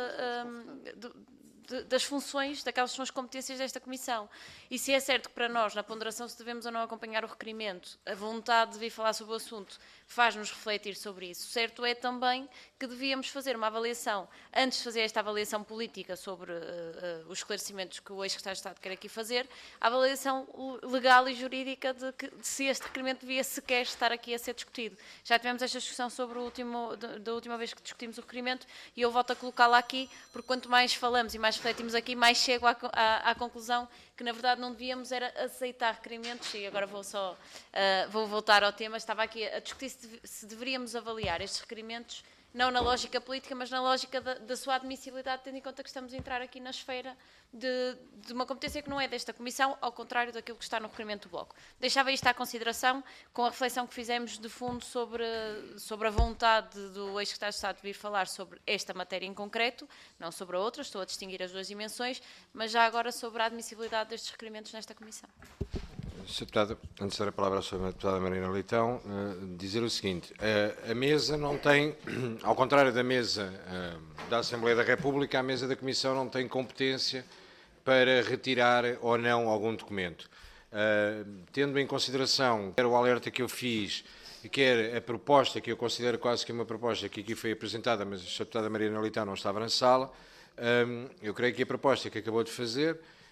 das funções, daquelas são as competências desta Comissão. E se é certo que para nós, na ponderação, se devemos ou não acompanhar o requerimento, a vontade de vir falar sobre o assunto faz-nos refletir sobre isso. Certo é também que devíamos fazer uma avaliação, antes de fazer esta avaliação política sobre os esclarecimentos que o ex-secretário de Estado quer aqui fazer, a avaliação legal e jurídica de se este requerimento devia sequer estar aqui a ser discutido. Já tivemos esta discussão sobre da última vez que discutimos o requerimento e eu volto a colocá-la aqui, porque quanto mais falamos e mais refletimos aqui, mais chego à conclusão que, na verdade, não devíamos era aceitar requerimentos, e agora vou voltar ao tema, estava aqui a discutir se deveríamos avaliar estes requerimentos, não na lógica política, mas na lógica da sua admissibilidade, tendo em conta que estamos a entrar aqui na esfera de uma competência que não é desta Comissão, ao contrário daquilo que está no requerimento do Bloco. Deixava isto à consideração, com a reflexão que fizemos de fundo sobre a vontade do ex-secretário de Estado de vir falar sobre esta matéria em concreto, não sobre a outra, estou a distinguir as duas dimensões, mas já agora sobre a admissibilidade destes requerimentos nesta Comissão. Sr. Deputado, antes de dar a palavra à Sra. Deputada Marina Leitão, dizer o seguinte, a mesa não tem, ao contrário da mesa da Assembleia da República, a mesa da Comissão não tem competência para retirar ou não algum documento. Tendo em consideração quer o alerta que eu fiz, quer a proposta, que eu considero quase que uma proposta que aqui foi apresentada, mas a Sra. Deputada Marina Leitão não estava na sala, eu creio que a proposta que acabou de fazer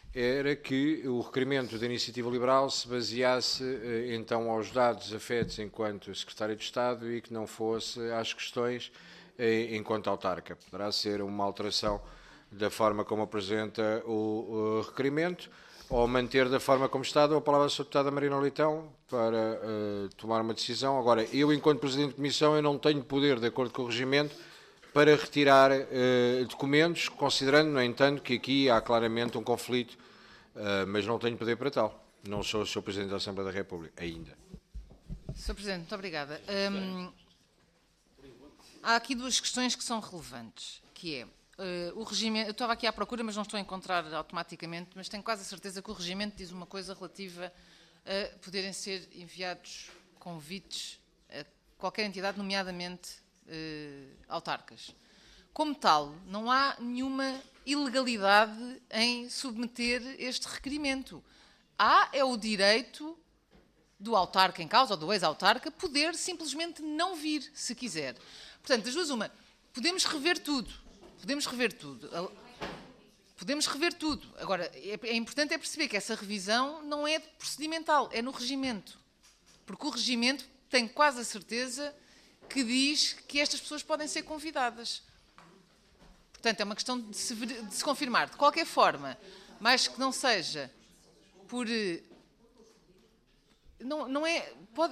era que o requerimento da Iniciativa Liberal se baseasse então aos dados afetos enquanto Secretário de Estado e que não fosse às questões enquanto autarca. Poderá ser uma alteração da forma como apresenta o requerimento ou manter da forma como está. Dou a palavra à Sra. Deputada Marina Leitão para tomar uma decisão. Agora, eu, enquanto Presidente de Comissão, eu não tenho poder, de acordo com o regimento, para retirar documentos, considerando, no entanto, que aqui há claramente um conflito, mas não tenho poder para tal. Não sou o Sr. Presidente da Assembleia da República, ainda. Sr. Presidente, muito obrigada. Há aqui duas questões que são relevantes, que é o regimento. Eu estava aqui à procura, mas não estou a encontrar automaticamente, mas tenho quase a certeza que o regimento diz uma coisa relativa a poderem ser enviados convites a qualquer entidade, nomeadamente autarcas. Como tal, não há nenhuma ilegalidade em submeter este requerimento. Há é o direito do autarca em causa, ou do ex-autarca, poder simplesmente não vir, se quiser. Portanto, das duas uma, podemos rever tudo. Podemos rever tudo. Podemos rever tudo. Agora, é importante perceber que essa revisão não é procedimental, é no regimento. Porque o regimento tem quase a certeza que diz que estas pessoas podem ser convidadas. Portanto, é uma questão de se confirmar. De qualquer forma, mais que não seja por... Não é... Pode...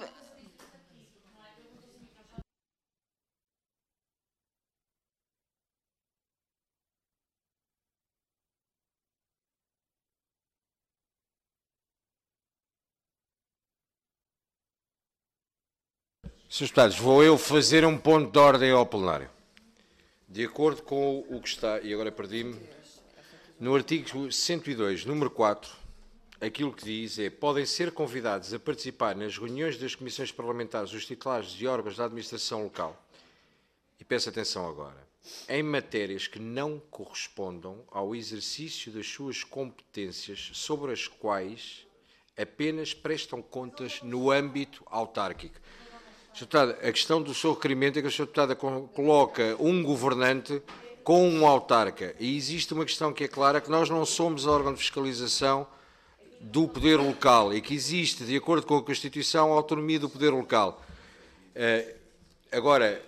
Srs. Deputados, vou eu fazer um ponto de ordem ao plenário. De acordo com o que está, e agora perdi-me, no artigo 102, número 4, aquilo que diz é: podem ser convidados a participar nas reuniões das comissões parlamentares os titulares de órgãos da administração local. E peço atenção agora. Em matérias que não correspondam ao exercício das suas competências, sobre as quais apenas prestam contas no âmbito autárquico. Sr. Deputada, a questão do seu requerimento é que a Sra. Deputada coloca um governante com um autarca. E existe uma questão que é clara, que nós não somos órgão de fiscalização do poder local e que existe, de acordo com a Constituição, a autonomia do poder local. Agora,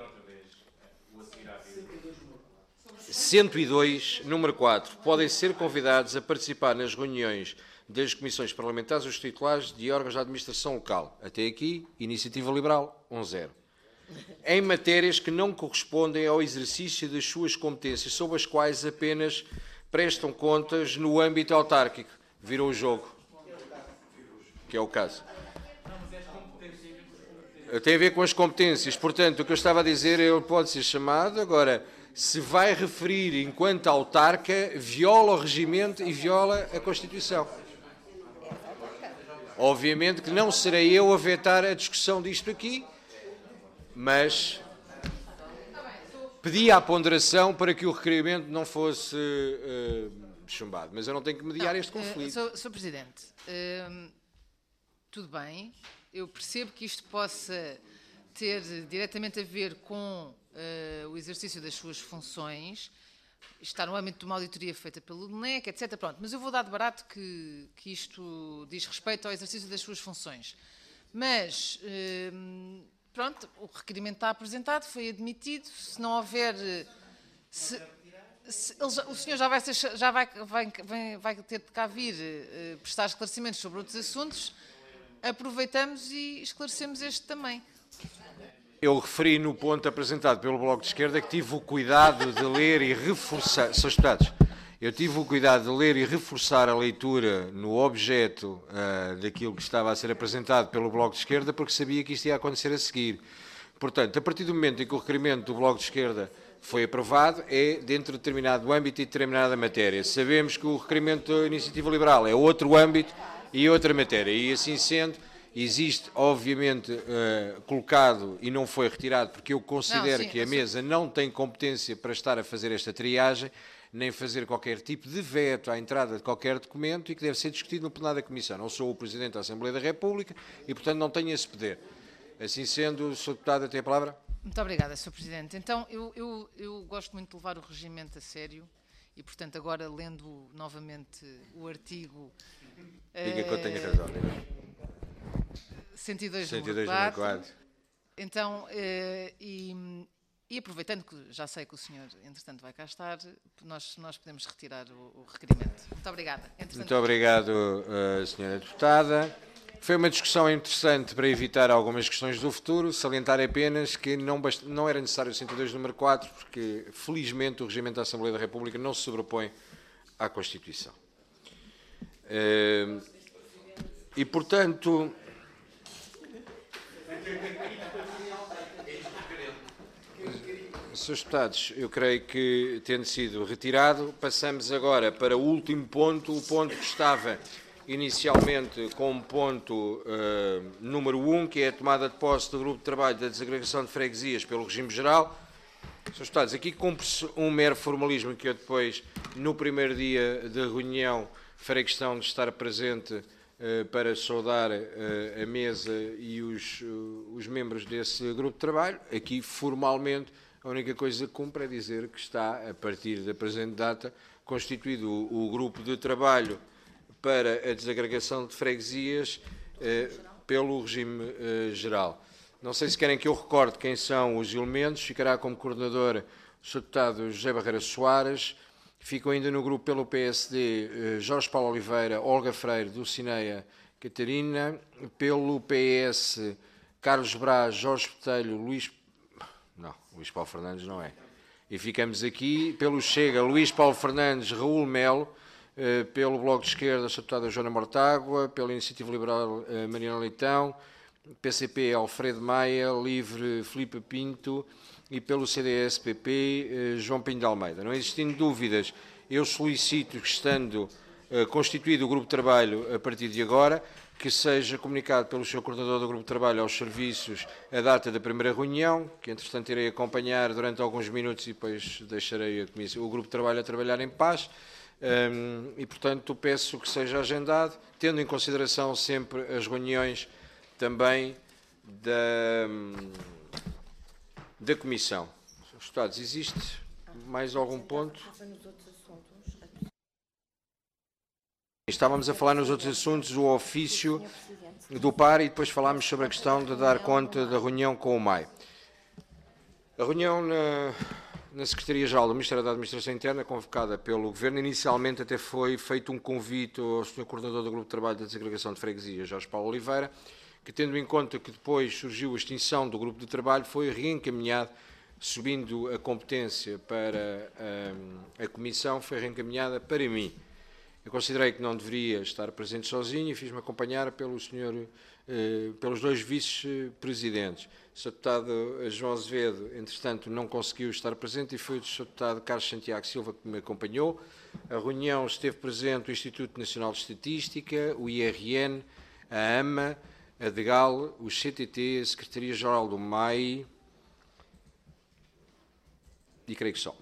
102, número 4, podem ser convidados a participar nas reuniões das comissões parlamentares os titulares de órgãos da administração local. Até aqui, Iniciativa Liberal, 1-0. Em matérias que não correspondem ao exercício das suas competências, sobre as quais apenas prestam contas no âmbito autárquico. Virou o jogo, que é o caso. Tem a ver com as competências. Portanto, o que eu estava a dizer, ele pode ser chamado. Agora, se vai referir enquanto autarca, viola o regimento e viola a Constituição. Obviamente que não serei eu a vetar a discussão disto aqui, mas pedi a ponderação para que o requerimento não fosse chumbado. Mas eu não tenho que mediar este conflito. Sr. Presidente, tudo bem. Eu percebo que isto possa ter diretamente a ver com o exercício das suas funções, está no âmbito de uma auditoria feita pelo DNEC, etc. Pronto, mas eu vou dar de barato que isto diz respeito ao exercício das suas funções. Mas, pronto, o requerimento está apresentado, foi admitido. Se não houver... o senhor já vai ter de cá vir prestar esclarecimentos sobre outros assuntos. Aproveitamos e esclarecemos este também. Eu referi no ponto apresentado pelo Bloco de Esquerda que tive o cuidado de ler e reforçar... Srs. Deputados, eu tive o cuidado de ler e reforçar a leitura no objeto daquilo que estava a ser apresentado pelo Bloco de Esquerda, porque sabia que isto ia acontecer a seguir. Portanto, a partir do momento em que o requerimento do Bloco de Esquerda foi aprovado, é dentro de determinado âmbito e determinada matéria. Sabemos que o requerimento da Iniciativa Liberal é outro âmbito e outra matéria. E assim sendo... Existe, obviamente, colocado e não foi retirado, porque eu considero que a mesa não tem competência para estar a fazer esta triagem, nem fazer qualquer tipo de veto à entrada de qualquer documento e que deve ser discutido no plenário da Comissão. Não sou o Presidente da Assembleia da República e, portanto, não tenho esse poder. Assim sendo, Sr. Deputado, tem a palavra. Muito obrigada, Sr. Presidente. Então, eu gosto muito de levar o regimento a sério E, portanto, agora lendo novamente o artigo... Diga que eu tenho razão. 102, 102 número 4. 4. Então, e aproveitando que já sei que o senhor, entretanto, vai cá estar, nós podemos retirar o requerimento. Muito obrigada. Muito obrigado, senhora deputada. Foi uma discussão interessante para evitar algumas questões do futuro. Salientar apenas que não era necessário o 102 número 4, porque, felizmente, o regimento da Assembleia da República não se sobrepõe à Constituição. E, portanto... Senhores deputados, eu creio que, tendo sido retirado, passamos agora para o último ponto, o ponto que estava inicialmente como ponto número 1, que é a tomada de posse do grupo de trabalho da desagregação de freguesias pelo regime geral. Senhores deputados, aqui cumpre-se um mero formalismo que eu depois, no primeiro dia da reunião, farei questão de estar presente para saudar a mesa e os membros desse grupo de trabalho. Aqui, formalmente, a única coisa que cumpre é dizer que está, a partir da presente data, constituído o grupo de trabalho para a desagregação de freguesias pelo regime geral. Não sei se querem que eu recorde quem são os elementos. Ficará como coordenador o Sr. Deputado José Barreira Soares. Ficam ainda no grupo pelo PSD Jorge Paulo Oliveira, Olga Freire, Dulcineia Catarina. Pelo PS Carlos Braz, Jorge Botelho, Luís Paulo Fernandes não é. E ficamos aqui. Pelo Chega, Luís Paulo Fernandes, Raul Melo. Pelo Bloco de Esquerda, a Sra. Deputada Joana Mortágua. Pela Iniciativa Liberal, Mariana Leitão. PCP, Alfredo Maia. Livre, Filipe Pinto. E pelo CDS-PP, João Pinho de Almeida. Não existindo dúvidas, eu solicito que, estando constituído o grupo de trabalho a partir de agora, que seja comunicado pelo Sr. Coordenador do Grupo de Trabalho aos serviços a data da primeira reunião, que entretanto irei acompanhar durante alguns minutos e depois deixarei o Grupo de Trabalho a trabalhar em paz. E, portanto, peço que seja agendado, tendo em consideração sempre as reuniões também da Comissão. Senhores deputados, existe mais algum ponto? Estávamos a falar nos outros assuntos, o ofício do PAR, e depois falámos sobre a questão de dar conta da reunião com o MAI. A reunião na Secretaria-Geral do Ministério da Administração Interna, convocada pelo Governo, inicialmente até foi feito um convite ao Sr. Coordenador do Grupo de Trabalho da Desagregação de Freguesias, Jorge Paulo Oliveira, que, tendo em conta que depois surgiu a extinção do Grupo de Trabalho, foi reencaminhado, subindo a competência para a Comissão, foi reencaminhada para mim. Eu considerei que não deveria estar presente sozinho e fiz-me acompanhar pelos dois vice-presidentes. O Sr. Deputado João Azevedo, entretanto, não conseguiu estar presente e foi o Sr. Deputado Carlos Santiago Silva que me acompanhou. A reunião esteve presente o Instituto Nacional de Estatística, o IRN, a AMA, a DEGAL, o CTT, a Secretaria-Geral do MAI e creio que só.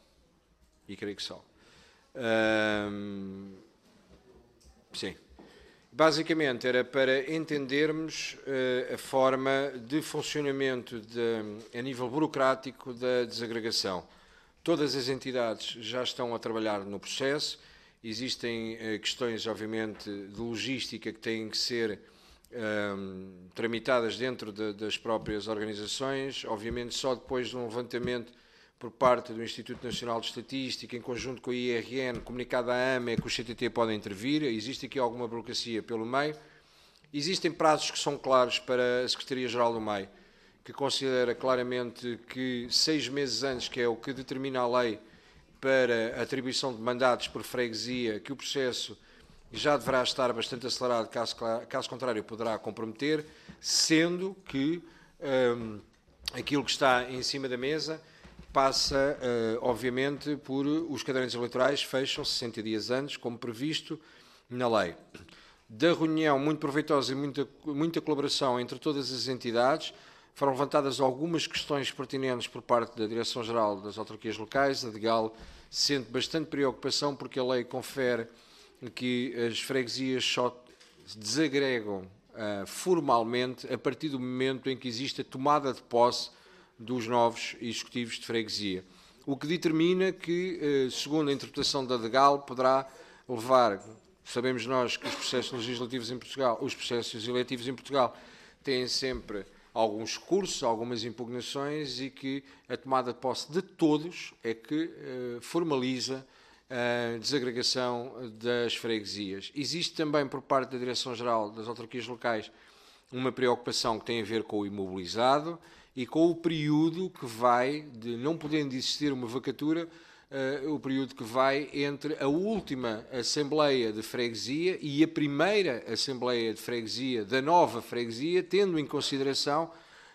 Sim. Basicamente era para entendermos a forma de funcionamento a nível burocrático da desagregação. Todas as entidades já estão a trabalhar no processo. Existem questões, obviamente, de logística que têm que ser tramitadas dentro das próprias organizações. Obviamente, só depois de um levantamento por parte do Instituto Nacional de Estatística, em conjunto com a IRN, comunicado à AMA, que o CTT pode intervir. Existe aqui alguma burocracia pelo meio. Existem prazos que são claros para a Secretaria-Geral do MAI, que considera claramente que 6 meses antes, que é o que determina a lei para a atribuição de mandatos por freguesia, que o processo já deverá estar bastante acelerado, caso contrário poderá comprometer, sendo que aquilo que está em cima da mesa passa, obviamente, por os cadernos eleitorais fecham 60 dias antes, como previsto na lei. Da reunião muito proveitosa e muita colaboração entre todas as entidades, foram levantadas algumas questões pertinentes por parte da Direção-Geral das Autarquias Locais. A DEGAL sente bastante preocupação porque a lei confere que as freguesias só desagregam formalmente a partir do momento em que existe a tomada de posse dos novos executivos de freguesia. o que determina que, segundo a interpretação da DEGAL, poderá levar, sabemos nós que os processos legislativos em Portugal, os processos eletivos em Portugal têm sempre alguns cursos, algumas impugnações e que a tomada de posse de todos é que formaliza a desagregação das freguesias. Existe também por parte da Direção-Geral das Autarquias Locais uma preocupação que tem a ver com o imobilizado e com o período que vai, de não podendo existir uma vacatura, o período que vai entre a última Assembleia de Freguesia e a primeira Assembleia de Freguesia da nova freguesia, tendo em consideração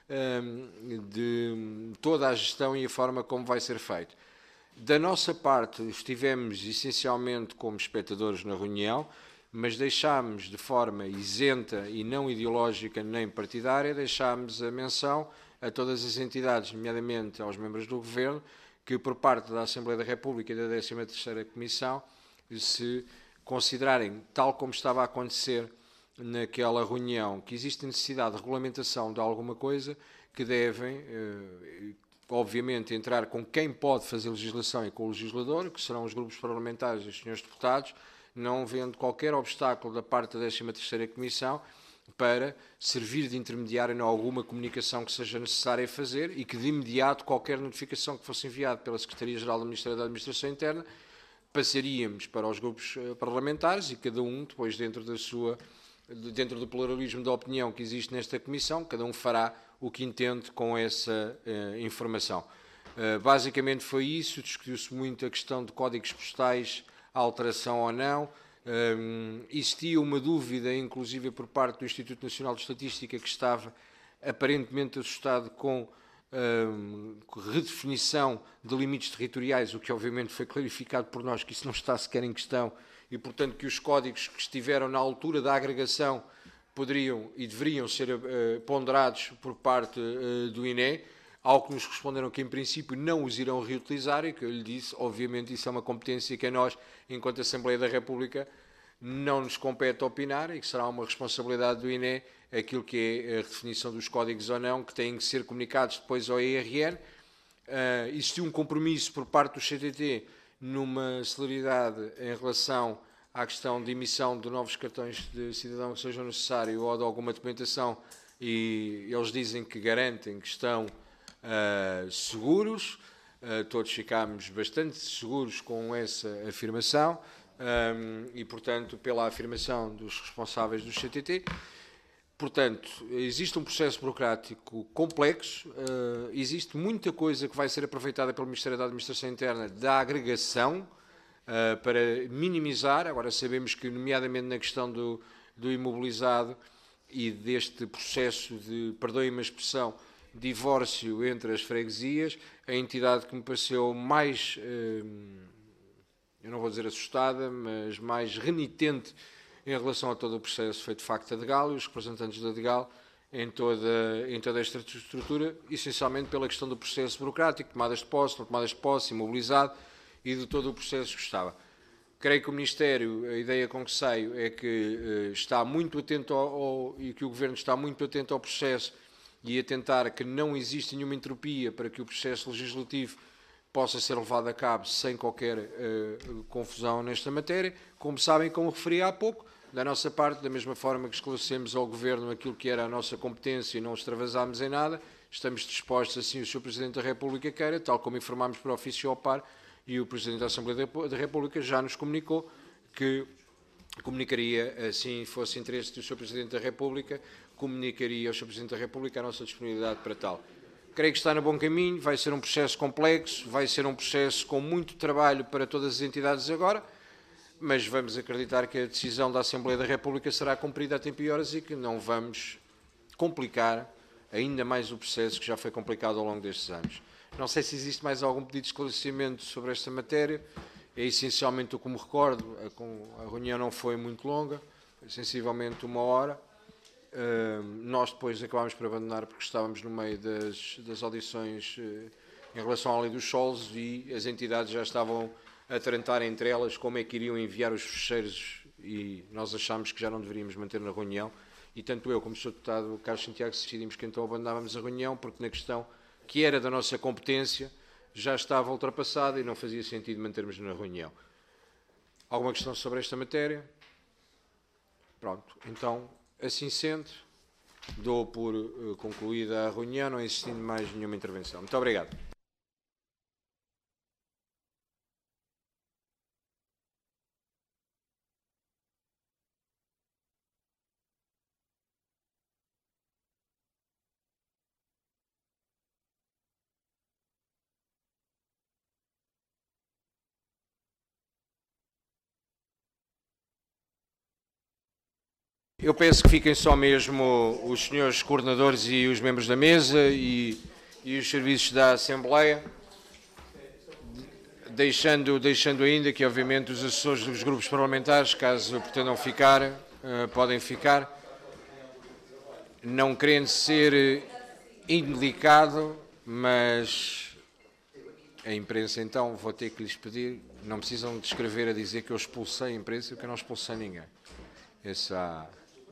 de toda a gestão e a forma como vai ser feito. Da nossa parte, estivemos essencialmente como espectadores na reunião, mas deixámos de forma isenta e não ideológica nem partidária, deixámos a menção a todas as entidades, nomeadamente aos membros do Governo, que por parte da Assembleia da República e da 13ª Comissão se considerarem, tal como estava a acontecer naquela reunião, que existe necessidade de regulamentação de alguma coisa, que devem, obviamente, entrar com quem pode fazer legislação e com o legislador, que serão os grupos parlamentares e os senhores deputados, não havendo qualquer obstáculo da parte da 13ª Comissão para servir de intermediário em alguma comunicação que seja necessária fazer e que de imediato qualquer notificação que fosse enviada pela Secretaria-Geral do Ministério da Administração Interna passaríamos para os grupos parlamentares e cada um, depois dentro do pluralismo da opinião que existe nesta Comissão, cada um fará o que entende com essa informação. Basicamente foi isso, discutiu-se muito a questão de códigos postais, a alteração ou não. Existia uma dúvida, inclusive por parte do Instituto Nacional de Estatística, que estava aparentemente assustado com redefinição de limites territoriais, o que obviamente foi clarificado por nós que isso não está sequer em questão e, portanto, que os códigos que estiveram na altura da agregação poderiam e deveriam ser ponderados por parte do INE, ao que nos responderam que, em princípio, não os irão reutilizar e que eu lhe disse, obviamente, isso é uma competência que a nós, enquanto Assembleia da República, não nos compete opinar e que será uma responsabilidade do INE aquilo que é a redefinição dos códigos ou não, que têm que ser comunicados depois ao IRN. Existiu um compromisso por parte do CTT numa celeridade em relação à questão de emissão de novos cartões de cidadão que sejam necessários ou de alguma documentação e eles dizem que garantem que estão seguros, todos ficámos bastante seguros com essa afirmação e, portanto, pela afirmação dos responsáveis do CTT. Portanto, existe um processo burocrático complexo, existe muita coisa que vai ser aproveitada pelo Ministério da Administração Interna da agregação para minimizar. Agora sabemos que, nomeadamente na questão do imobilizado e deste processo de, perdoem-me a expressão, divórcio entre as freguesias, a entidade que me pareceu mais, eu não vou dizer assustada, mas mais renitente em relação a todo o processo foi de facto a DEGAL e os representantes da DEGAL em toda esta estrutura, essencialmente pela questão do processo burocrático, tomadas de posse, não tomadas de posse, imobilizado e de todo o processo que estava. Creio que o Ministério, a ideia com que saio é que está muito atento e que o Governo está muito atento ao processo e a tentar que não exista nenhuma entropia para que o processo legislativo possa ser levado a cabo sem qualquer confusão nesta matéria. Como sabem, como referi há pouco, da nossa parte, da mesma forma que esclarecemos ao Governo aquilo que era a nossa competência e não extravasámos em nada, estamos dispostos, assim o Sr. Presidente da República queira, tal como informámos por ofício ao par, e o Presidente da Assembleia da República já nos comunicou que comunicaria, assim fosse interesse do Sr. Presidente da República, comunicaria ao Sr. Presidente da República a nossa disponibilidade para tal. Creio que está no bom caminho, vai ser um processo complexo, vai ser um processo com muito trabalho para todas as entidades agora, mas vamos acreditar que a decisão da Assembleia da República será cumprida a tempo e horas e que não vamos complicar ainda mais o processo que já foi complicado ao longo destes anos. Não sei se existe mais algum pedido de esclarecimento sobre esta matéria, é essencialmente o que me recordo, a reunião não foi muito longa, foi sensivelmente 1 hora. Nós depois acabámos por abandonar porque estávamos no meio das audições em relação à lei dos solos e as entidades já estavam a tratar entre elas como é que iriam enviar os fecheiros e nós achámos que já não deveríamos manter na reunião e tanto eu como o Sr. Deputado Carlos Santiago decidimos que então abandonávamos a reunião porque na questão que era da nossa competência já estava ultrapassada e não fazia sentido mantermos na reunião. Alguma questão sobre esta matéria? Pronto, então, assim sendo, dou por concluída a reunião, não existindo mais nenhuma intervenção. Muito obrigado. Eu peço que fiquem só mesmo os senhores coordenadores e os membros da mesa e os serviços da Assembleia, deixando ainda que, obviamente, os assessores dos grupos parlamentares, caso pretendam ficar, podem ficar, não querendo ser indelicado, mas a imprensa, então, vou ter que lhes pedir, não precisam de escrever a dizer que eu expulsei a imprensa, porque eu não expulsei ninguém. Essa...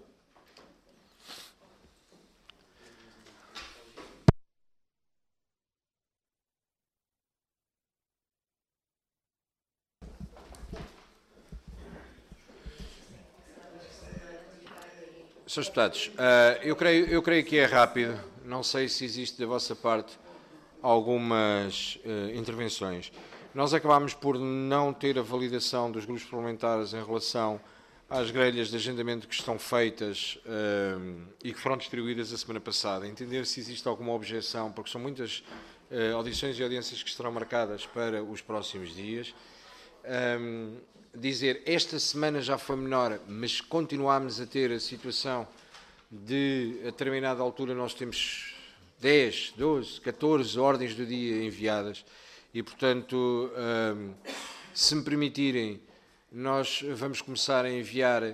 Senhores deputados, eu creio que é rápido. Não sei se existe da vossa parte algumas intervenções. Nós acabámos por não ter a validação dos grupos parlamentares em relação às grelhas de agendamento que estão feitas e que foram distribuídas a semana passada. Entender se existe alguma objeção, porque são muitas audições e audiências que estarão marcadas para os próximos dias. Dizer, esta semana já foi menor, mas continuamos a ter a situação de, a determinada altura, nós temos 10, 12, 14 ordens do dia enviadas e, portanto, se me permitirem, nós vamos começar a enviar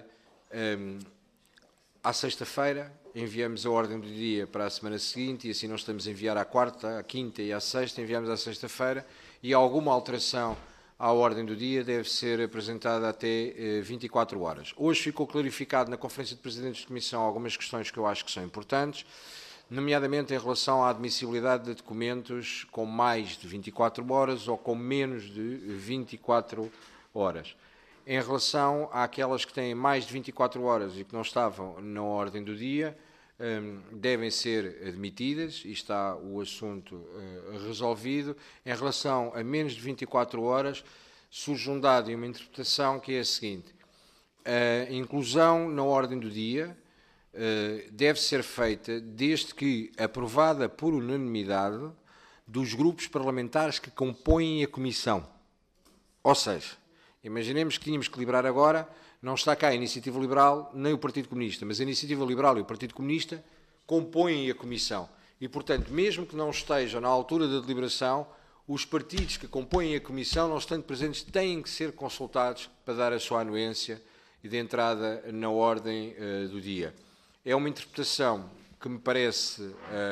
à sexta-feira, enviamos a ordem do dia para a semana seguinte e assim não estamos a enviar à quarta, à quinta e à sexta, enviamos à sexta-feira e alguma alteração à ordem do dia deve ser apresentada até 24 horas. Hoje ficou clarificado na Conferência de Presidentes de Comissão algumas questões que eu acho que são importantes, nomeadamente em relação à admissibilidade de documentos com mais de 24 horas ou com menos de 24 horas. Em relação àquelas que têm mais de 24 horas e que não estavam na ordem do dia, devem ser admitidas e está o assunto resolvido. Em relação a menos de 24 horas, surge um dado e uma interpretação que é a seguinte: a inclusão na ordem do dia deve ser feita desde que aprovada por unanimidade dos grupos parlamentares que compõem a Comissão. Ou seja, imaginemos que tínhamos que liberar agora. Não está cá a Iniciativa Liberal nem o Partido Comunista, mas a Iniciativa Liberal e o Partido Comunista compõem a Comissão. E, portanto, mesmo que não estejam na altura da deliberação, os partidos que compõem a Comissão, não estando presentes, têm que ser consultados para dar a sua anuência e de entrada na ordem do dia. É uma interpretação que me parece...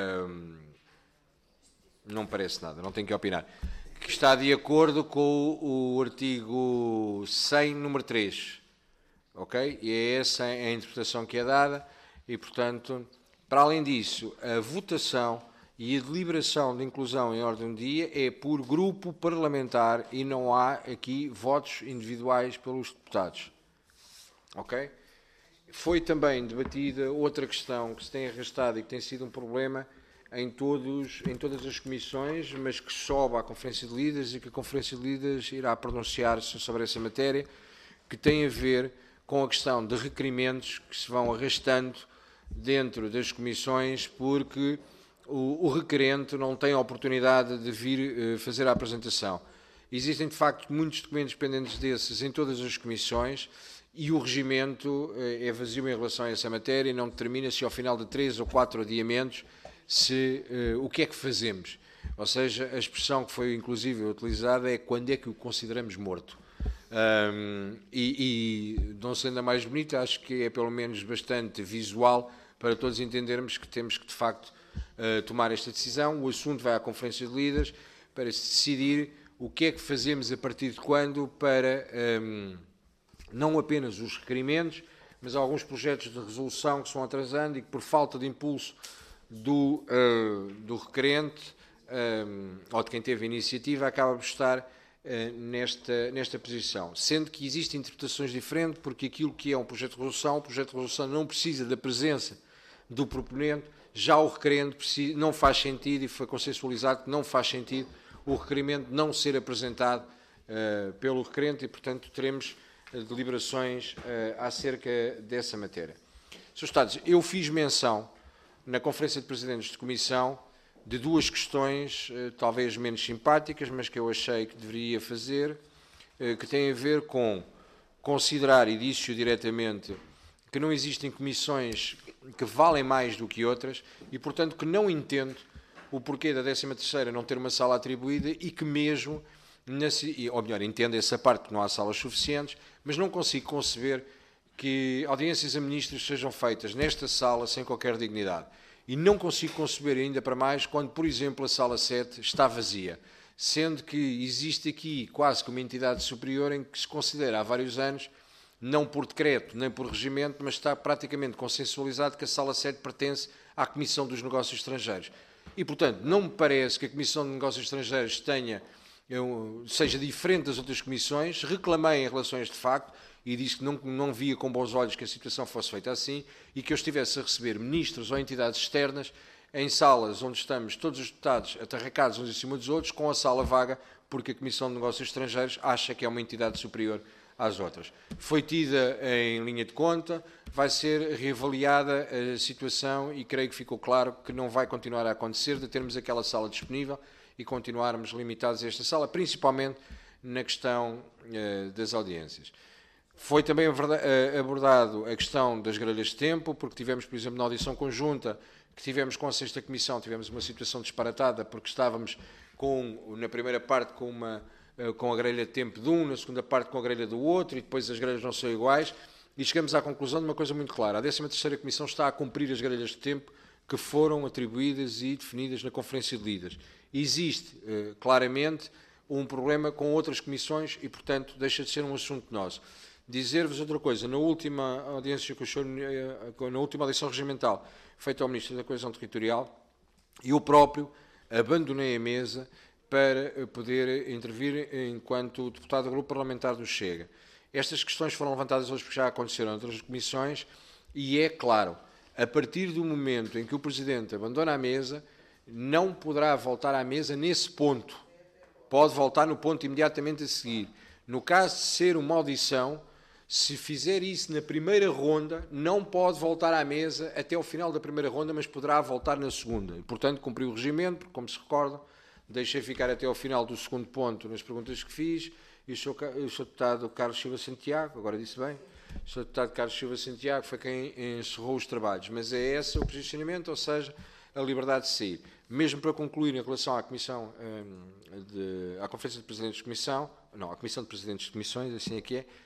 não me parece nada, não tenho que opinar. Que está de acordo com o artigo 100, número 3. Ok? E é essa a interpretação que é dada e, portanto, para além disso, a votação e a deliberação de inclusão em ordem do dia é por grupo parlamentar e não há aqui votos individuais pelos deputados. Ok? Foi também debatida outra questão que se tem arrastado e que tem sido um problema em todas as comissões, mas que sobe à Conferência de Líderes e que a Conferência de Líderes irá pronunciar-se sobre essa matéria, que tem a ver com a questão de requerimentos que se vão arrastando dentro das comissões porque o requerente não tem a oportunidade de vir fazer a apresentação. Existem, de facto, muitos documentos pendentes desses em todas as comissões e o regimento é vazio em relação a essa matéria e não determina se ao final de 3 ou 4 adiamentos o que é que fazemos. Ou seja, a expressão que foi inclusive utilizada é quando é que o consideramos morto. Não sendo a mais bonita, acho que é pelo menos bastante visual para todos entendermos que temos que, de facto, tomar esta decisão. O assunto vai à Conferência de Líderes para se decidir o que é que fazemos a partir de quando para não apenas os requerimentos, mas alguns projetos de resolução que se vão atrasando e que, por falta de impulso do requerente, ou de quem teve a iniciativa, acaba por estar nesta posição, sendo que existem interpretações diferentes, porque aquilo que é um projeto de resolução não precisa da presença do proponente, já o requerente não faz sentido, e foi consensualizado que não faz sentido o requerimento não ser apresentado pelo requerente, e, portanto, teremos deliberações acerca dessa matéria. Srs. Deputados, eu fiz menção, na Conferência de Presidentes de Comissão, de duas questões, talvez menos simpáticas, mas que eu achei que deveria fazer, que têm a ver com considerar, e disse-o diretamente, que não existem comissões que valem mais do que outras, e, portanto, que não entendo o porquê da 13ª não ter uma sala atribuída, e que mesmo, ou melhor, entendo essa parte, que não há salas suficientes, mas não consigo conceber que audiências a ministros sejam feitas nesta sala sem qualquer dignidade. E não consigo conceber ainda para mais quando, por exemplo, a sala 7 está vazia, sendo que existe aqui quase que uma entidade superior em que se considera há vários anos, não por decreto nem por regimento, mas está praticamente consensualizado que a sala 7 pertence à Comissão dos Negócios Estrangeiros. E, portanto, não me parece que a Comissão de Negócios Estrangeiros seja diferente das outras comissões. Reclamei em relação a este facto e disse que não via com bons olhos que a situação fosse feita assim, e que eu estivesse a receber ministros ou entidades externas em salas onde estamos todos os deputados atarracados uns em cima dos outros, com a sala vaga, porque a Comissão de Negócios Estrangeiros acha que é uma entidade superior às outras. Foi tida em linha de conta, vai ser reavaliada a situação, e creio que ficou claro que não vai continuar a acontecer de termos aquela sala disponível e continuarmos limitados a esta sala, principalmente na questão das audiências. Foi também abordado a questão das grelhas de tempo, porque tivemos, por exemplo, na audição conjunta que tivemos com a 6ª Comissão, tivemos uma situação disparatada, porque estávamos na primeira parte com a grelha de tempo de um, na segunda parte com a grelha do outro, e depois as grelhas não são iguais, e chegamos à conclusão de uma coisa muito clara: a 13ª Comissão está a cumprir as grelhas de tempo que foram atribuídas e definidas na Conferência de Líderes. Existe claramente um problema com outras comissões e, portanto, deixa de ser um assunto nosso. Dizer-vos outra coisa: na última audiência na última audição regimental feita ao Ministro da Coesão Territorial, eu próprio abandonei a mesa para poder intervir enquanto deputado do Grupo Parlamentar do Chega. Estas questões foram levantadas hoje porque já aconteceram em outras comissões, e é claro, a partir do momento em que o Presidente abandona a mesa, não poderá voltar à mesa nesse ponto. Pode voltar no ponto imediatamente a seguir. No caso de ser uma audição, se fizer isso na primeira ronda, não pode voltar à mesa até ao final da primeira ronda, mas poderá voltar na segunda. E, portanto, cumpriu o regimento, porque, como se recordam, deixei ficar até ao final do segundo ponto nas perguntas que fiz, e o Sr. Deputado Carlos Silva Santiago, agora disse bem, o Sr. Deputado Carlos Silva Santiago foi quem encerrou os trabalhos. Mas é esse o posicionamento, ou seja, a liberdade de sair. Mesmo para concluir, em relação à Comissão, à Conferência de Presidentes de Comissão, não, à Comissão de Presidentes de Comissões, assim é que é,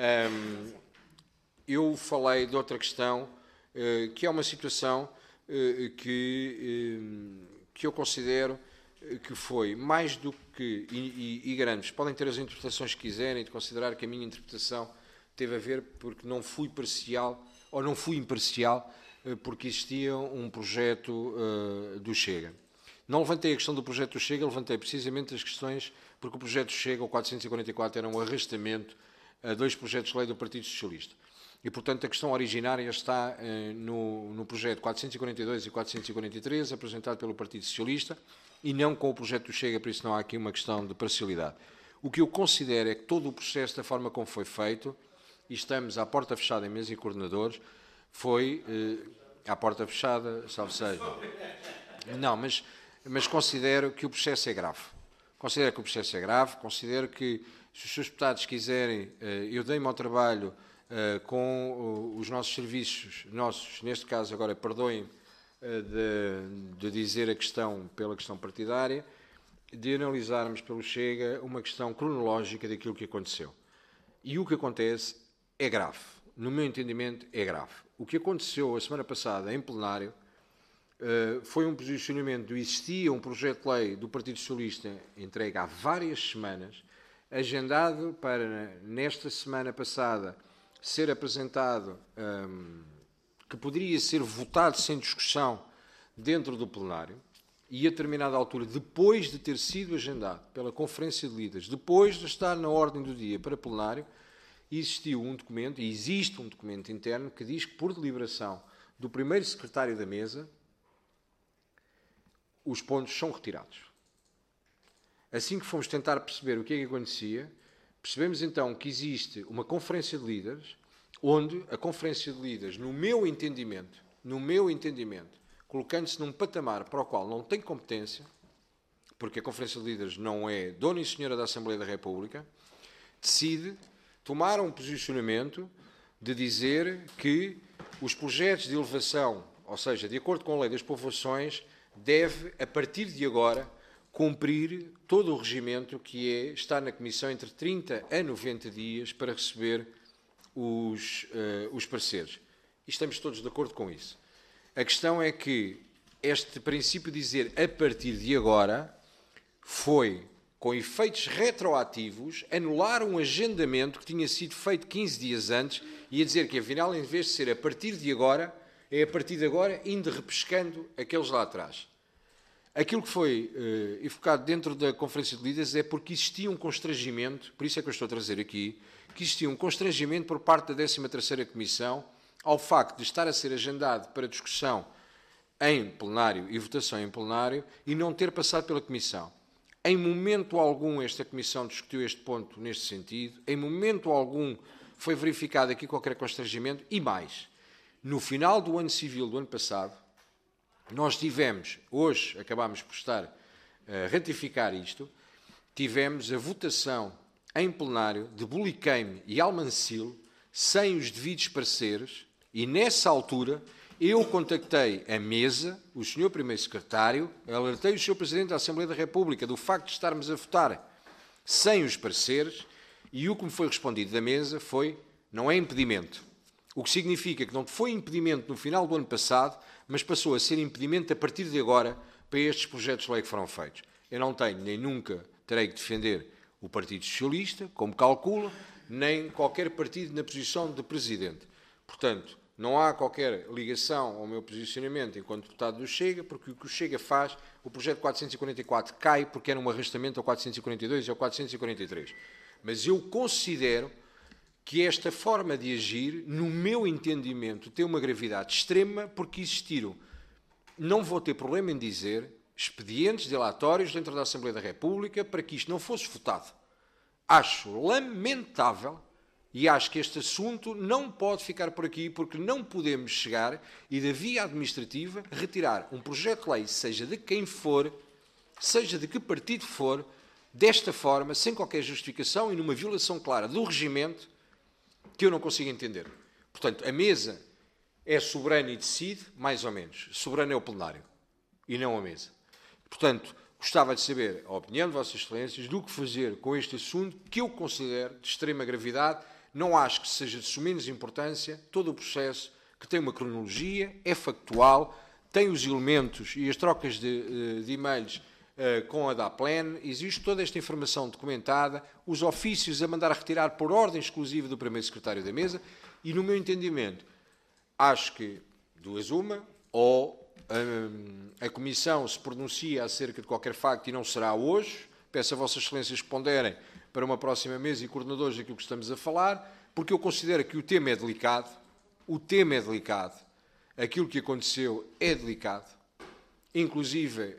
eu falei de outra questão, que é uma situação que eu considero que foi mais do que, e garanto, podem ter as interpretações que quiserem, de considerar que a minha interpretação teve a ver porque não fui parcial, ou não fui imparcial, porque existia um projeto do Chega. Não levantei a questão do projeto do Chega, levantei precisamente as questões, porque o projeto do Chega, o 444, era um arrastamento a dois projetos de lei do Partido Socialista. E, portanto, a questão originária está no projeto 442 e 443, apresentado pelo Partido Socialista, e não com o projeto do Chega, por isso não há aqui uma questão de parcialidade. O que eu considero é que todo o processo, da forma como foi feito, e estamos à porta fechada em mesa e coordenadores, foi à porta fechada, salve seja. Não, mas considero que o processo é grave. Considero que o processo é grave, considero que, se os seus deputados quiserem, eu dei-me ao trabalho com os nossos serviços, neste caso agora, perdoem de dizer a questão pela questão partidária, de analisarmos pelo Chega uma questão cronológica daquilo que aconteceu. E o que acontece é grave. No meu entendimento, é grave. O que aconteceu a semana passada em plenário foi um posicionamento. Existia um projeto de lei do Partido Socialista entregue há várias semanas, agendado para, nesta semana passada, ser apresentado, que poderia ser votado sem discussão dentro do plenário, e a determinada altura, depois de ter sido agendado pela Conferência de Líderes, depois de estar na ordem do dia para plenário, existiu um documento, e existe um documento interno, que diz que, por deliberação do primeiro secretário da mesa, os pontos são retirados. Assim que fomos tentar perceber o que é que acontecia, percebemos então que existe uma Conferência de Líderes, onde a Conferência de Líderes, no meu entendimento, colocando-se num patamar para o qual não tem competência, porque a Conferência de Líderes não é dona e senhora da Assembleia da República, decide tomar um posicionamento de dizer que os projetos de elevação, ou seja, de acordo com a Lei das Povoações, deve, a partir de agora, cumprir todo o regimento que é estar na Comissão entre 30 a 90 dias para receber os pareceres. E estamos todos de acordo com isso. A questão é que este princípio de dizer a partir de agora foi, com efeitos retroativos, anular um agendamento que tinha sido feito 15 dias antes e a dizer que, afinal, em vez de ser a partir de agora, é a partir de agora, indo repescando aqueles lá atrás. Aquilo que foi evocado dentro da Conferência de Líderes é porque existia um constrangimento, por isso é que eu estou a trazer aqui, que existia um constrangimento por parte da 13ª Comissão ao facto de estar a ser agendado para discussão em plenário e votação em plenário e não ter passado pela Comissão. Em momento algum esta Comissão discutiu este ponto neste sentido, em momento algum foi verificado aqui qualquer constrangimento e mais. No final do ano civil do ano passado, nós tivemos, hoje acabámos por estar a ratificar isto, tivemos a votação em plenário de Buliqueime e Almancil sem os devidos pareceres e nessa altura eu contactei a mesa, o Sr. Primeiro Secretário, alertei o Sr. Presidente da Assembleia da República do facto de estarmos a votar sem os pareceres e o que me foi respondido da mesa foi não é impedimento. O que significa que não foi impedimento no final do ano passado, mas passou a ser impedimento a partir de agora para estes projetos de lei que foram feitos. Eu não tenho, nem nunca terei que defender o Partido Socialista, como calculo, nem qualquer partido na posição de Presidente. Portanto, não há qualquer ligação ao meu posicionamento enquanto deputado do Chega, porque o que o Chega faz, o projeto 444 cai porque era um arrastamento ao 442 e ao 443. Mas eu considero que esta forma de agir, no meu entendimento, tem uma gravidade extrema porque existiram, não vou ter problema em dizer, expedientes dilatórios dentro da Assembleia da República para que isto não fosse votado. Acho lamentável e acho que este assunto não pode ficar por aqui porque não podemos chegar e da via administrativa retirar um projeto de lei, seja de quem for, seja de que partido for, desta forma, sem qualquer justificação e numa violação clara do regimento que eu não consigo entender. Portanto, a mesa é soberana e decide, mais ou menos. Soberano é o plenário e não a mesa. Portanto, gostava de saber a opinião de Vossas Excelências do que fazer com este assunto que eu considero de extrema gravidade. Não acho que seja de sumenos importância todo o processo que tem uma cronologia, é factual, tem os elementos e as trocas de e-mails com a DAPLEN, existe toda esta informação documentada, os ofícios a mandar a retirar por ordem exclusiva do Primeiro Secretário da Mesa e, no meu entendimento, acho que duas uma, ou a Comissão se pronuncia acerca de qualquer facto e não será hoje, peço a Vossas Excelências que ponderem para uma próxima mesa e coordenadores daquilo que estamos a falar, porque eu considero que o tema é delicado, aquilo que aconteceu é delicado, inclusive,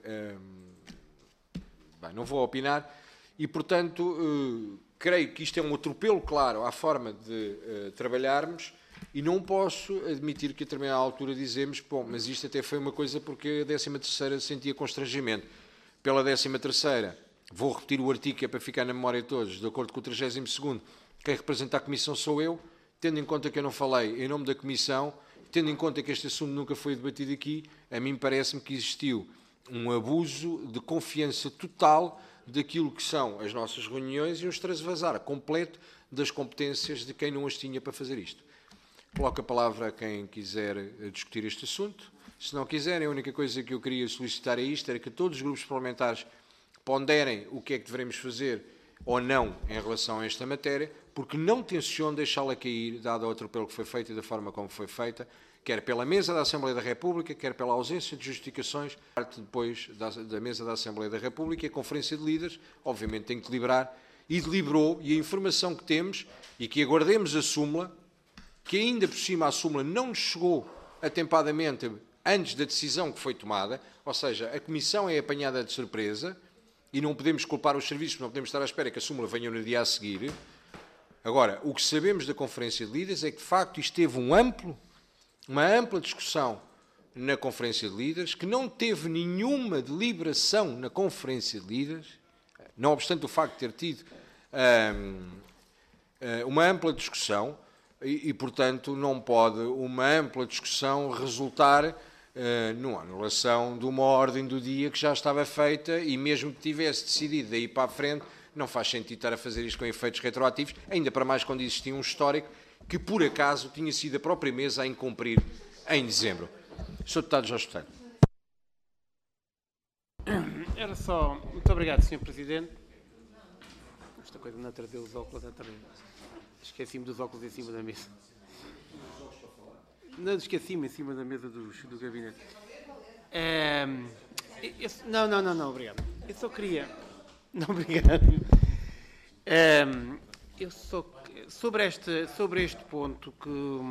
não vou opinar, e portanto, creio que isto é um atropelo claro à forma de trabalharmos e não posso admitir que a determinada altura dizemos, bom, mas isto até foi uma coisa porque a 13ª sentia constrangimento. Pela 13ª, vou repetir o artigo que é para ficar na memória de todos, de acordo com o 32º, quem representa a Comissão sou eu, tendo em conta que eu não falei em nome da Comissão, tendo em conta que este assunto nunca foi debatido aqui, a mim parece-me que existiu um abuso de confiança total daquilo que são as nossas reuniões e um extravasar completo das competências de quem não as tinha para fazer isto. Coloco a palavra a quem quiser discutir este assunto. Se não quiserem, a única coisa que eu queria solicitar é isto, era que todos os grupos parlamentares ponderem o que é que devemos fazer ou não em relação a esta matéria, porque não tenciono deixá-la cair, dado o atropelo que foi feito e da forma como foi feita, quer pela mesa da Assembleia da República, quer pela ausência de justificações, parte depois da mesa da Assembleia da República, e a Conferência de Líderes, obviamente, tem que deliberar, e deliberou, e a informação que temos, e que aguardemos a súmula, que ainda por cima a súmula não nos chegou atempadamente antes da decisão que foi tomada, ou seja, a Comissão é apanhada de surpresa, e não podemos culpar os serviços, não podemos estar à espera que a súmula venha no dia a seguir. Agora, o que sabemos da Conferência de Líderes é que, de facto, isto teve uma ampla discussão na Conferência de Líderes, que não teve nenhuma deliberação na Conferência de Líderes, não obstante o facto de ter tido uma ampla discussão, e, portanto, não pode uma ampla discussão resultar numa anulação de uma ordem do dia que já estava feita, e mesmo que tivesse decidido daí para a frente, não faz sentido estar a fazer isto com efeitos retroativos, ainda para mais quando existia um histórico que, por acaso, tinha sido a própria mesa a incumprir em dezembro. Sr. Deputado Jorge Botelho. Era só... Muito obrigado, Sr. Presidente. Esta coisa de não trazer os óculos à tarde. Esqueci-me dos óculos em cima da mesa. Não, esqueci-me em cima da mesa do gabinete. Não, obrigado. Eu só queria... Não, obrigado. Eu só... Sobre este ponto que...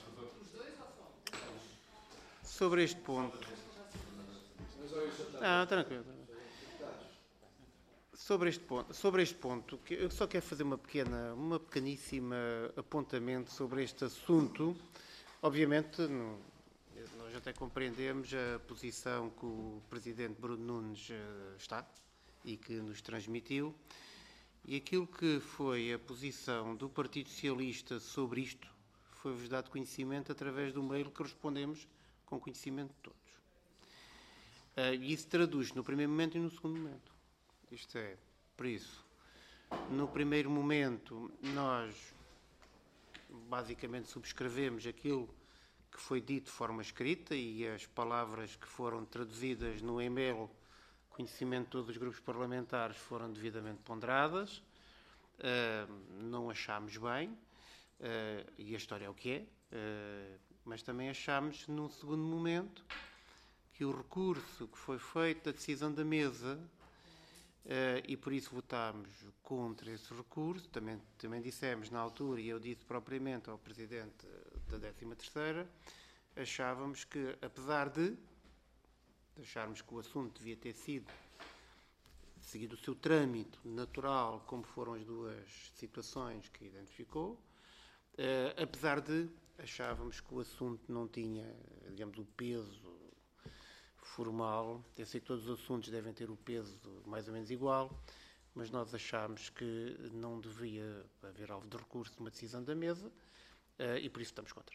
Sobre este ponto... Tranquilo. Sobre este ponto, eu só quero fazer uma pequeníssima apontamento sobre este assunto. Obviamente, nós até compreendemos a posição que o Presidente Bruno Nunes está e que nos transmitiu, e aquilo que foi a posição do Partido Socialista sobre isto foi-vos dado conhecimento através do mail que respondemos com conhecimento de todos. E isso traduz no primeiro momento e no segundo momento. Isto é, por isso, no primeiro momento nós basicamente subscrevemos aquilo que foi dito de forma escrita e as palavras que foram traduzidas no e-mail, conhecimento de todos os grupos parlamentares, foram devidamente ponderadas. Não achámos bem, e a história é o que é, mas também achámos, num segundo momento, que o recurso que foi feito da decisão da mesa, e por isso votámos contra esse recurso, também dissemos na altura, e eu disse propriamente ao Presidente da 13ª, achávamos que, apesar de acharmos que o assunto devia ter seguido o seu trâmite natural, como foram as duas situações que identificou, apesar de achávamos que o assunto não tinha, digamos, o peso formal. Eu sei que todos os assuntos devem ter o peso mais ou menos igual, mas nós achámos que não devia haver alvo de recurso de uma decisão da mesa, e por isso estamos contra.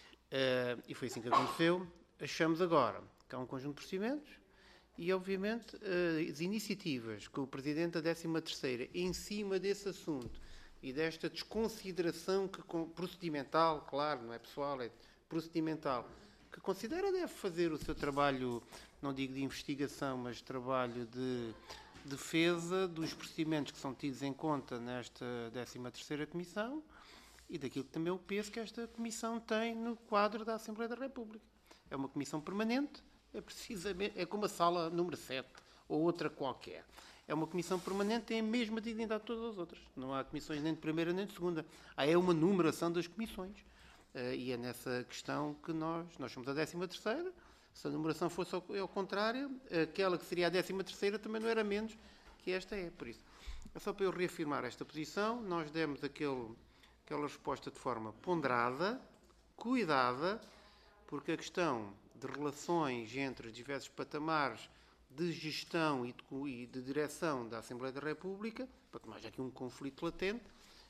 E foi assim que aconteceu. Achamos agora que há um conjunto de procedimentos e, obviamente, as iniciativas que o Presidente da 13ª, em cima desse assunto e desta desconsideração procedimental, claro, não é pessoal, é procedimental, que considera deve fazer o seu trabalho, não digo de investigação, mas trabalho de defesa dos procedimentos que são tidos em conta nesta 13ª Comissão e daquilo que também é o peso que esta Comissão tem no quadro da Assembleia da República. É uma Comissão permanente, é como a sala número 7 ou outra qualquer. É uma Comissão permanente, tem a mesma dignidade de todas as outras. Não há comissões nem de primeira nem de segunda. É uma numeração das comissões. E é nessa questão que nós somos a 13ª. Se a numeração fosse ao contrário, aquela que seria a 13ª também não era menos que esta é. Por isso, é só para eu reafirmar esta posição. Nós demos aquela resposta de forma ponderada, cuidada, porque a questão de relações entre os diversos patamares de gestão e de direção da Assembleia da República, para que não haja aqui um conflito latente.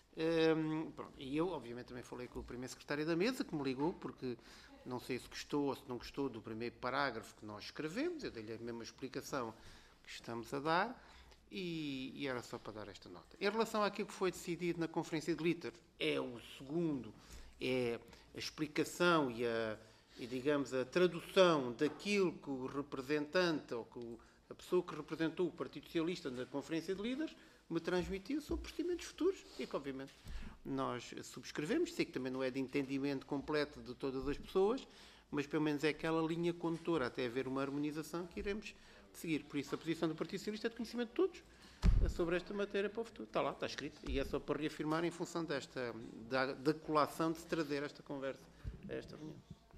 E eu, obviamente, também falei com o primeiro secretário da mesa, que me ligou, porque não sei se gostou ou se não gostou do primeiro parágrafo que nós escrevemos. Eu dei-lhe a mesma explicação que estamos a dar, e era só para dar esta nota. Em relação àquilo que foi decidido na Conferência de Líderes, é o segundo, é a explicação e digamos, a tradução daquilo que o representante, ou que a pessoa que representou o Partido Socialista na Conferência de Líderes, me transmitiu sobre procedimentos futuros e que, obviamente, nós subscrevemos. Sei que também não é de entendimento completo de todas as pessoas, mas pelo menos é aquela linha condutora até haver uma harmonização que iremos seguir. Por isso, a posição do Partido Socialista é de conhecimento de todos sobre esta matéria para o futuro. Está lá, está escrito. E é só para reafirmar em função da colação de se trazer esta conversa a esta reunião.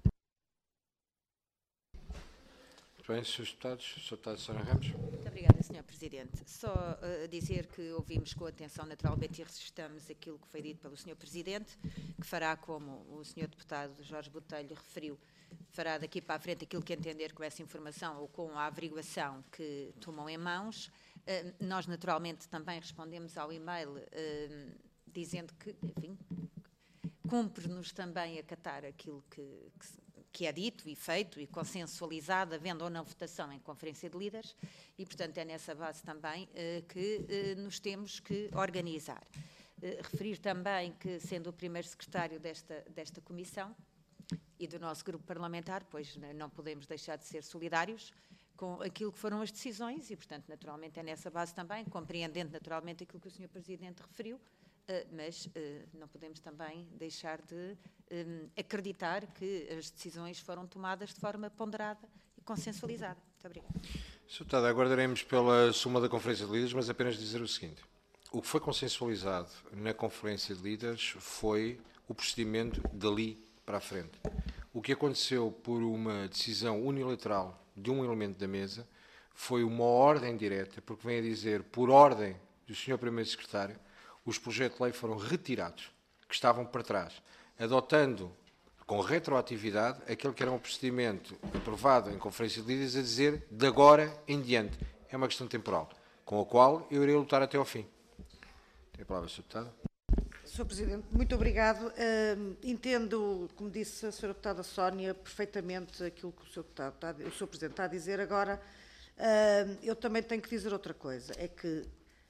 Muito bem, Srs. Deputados. Sr. Deputado Sónia Ramos. Muito obrigada, Sr. Presidente. Só dizer que ouvimos com atenção naturalmente e registramos aquilo que foi dito pelo Sr. Presidente, que fará, como o Sr. Deputado Jorge Botelho referiu, fará daqui para a frente aquilo que entender com essa informação ou com a averiguação que tomam em mãos. Nós, naturalmente, também respondemos ao e-mail dizendo que, enfim, cumpre-nos também acatar aquilo que é dito e feito e consensualizado, havendo ou não votação em Conferência de Líderes, e, portanto, é nessa base também que nos temos que organizar. Referir também que, sendo o primeiro secretário desta comissão e do nosso grupo parlamentar, pois não podemos deixar de ser solidários com aquilo que foram as decisões e, portanto, naturalmente é nessa base também, compreendendo naturalmente aquilo que o Sr. Presidente referiu, mas não podemos também deixar de acreditar que as decisões foram tomadas de forma ponderada e consensualizada. Muito obrigada. Sr. Deputado, aguardaremos pela suma da Conferência de Líderes, mas apenas dizer o seguinte. O que foi consensualizado na Conferência de Líderes foi o procedimento dali para a frente. O que aconteceu por uma decisão unilateral de um elemento da mesa foi uma ordem direta, porque vem a dizer, por ordem do Sr. Primeiro Secretário, os projetos de lei foram retirados, que estavam para trás, adotando com retroatividade aquele que era um procedimento aprovado em Conferência de Líderes a dizer de agora em diante. É uma questão temporal, com a qual eu irei lutar até ao fim. Tem a palavra, Sr. Deputado. Sr. Presidente, muito obrigado. Entendo, como disse a Sra. Deputada Sónia, perfeitamente aquilo que o Sr. Presidente está a dizer. Agora, eu também tenho que dizer outra coisa, é que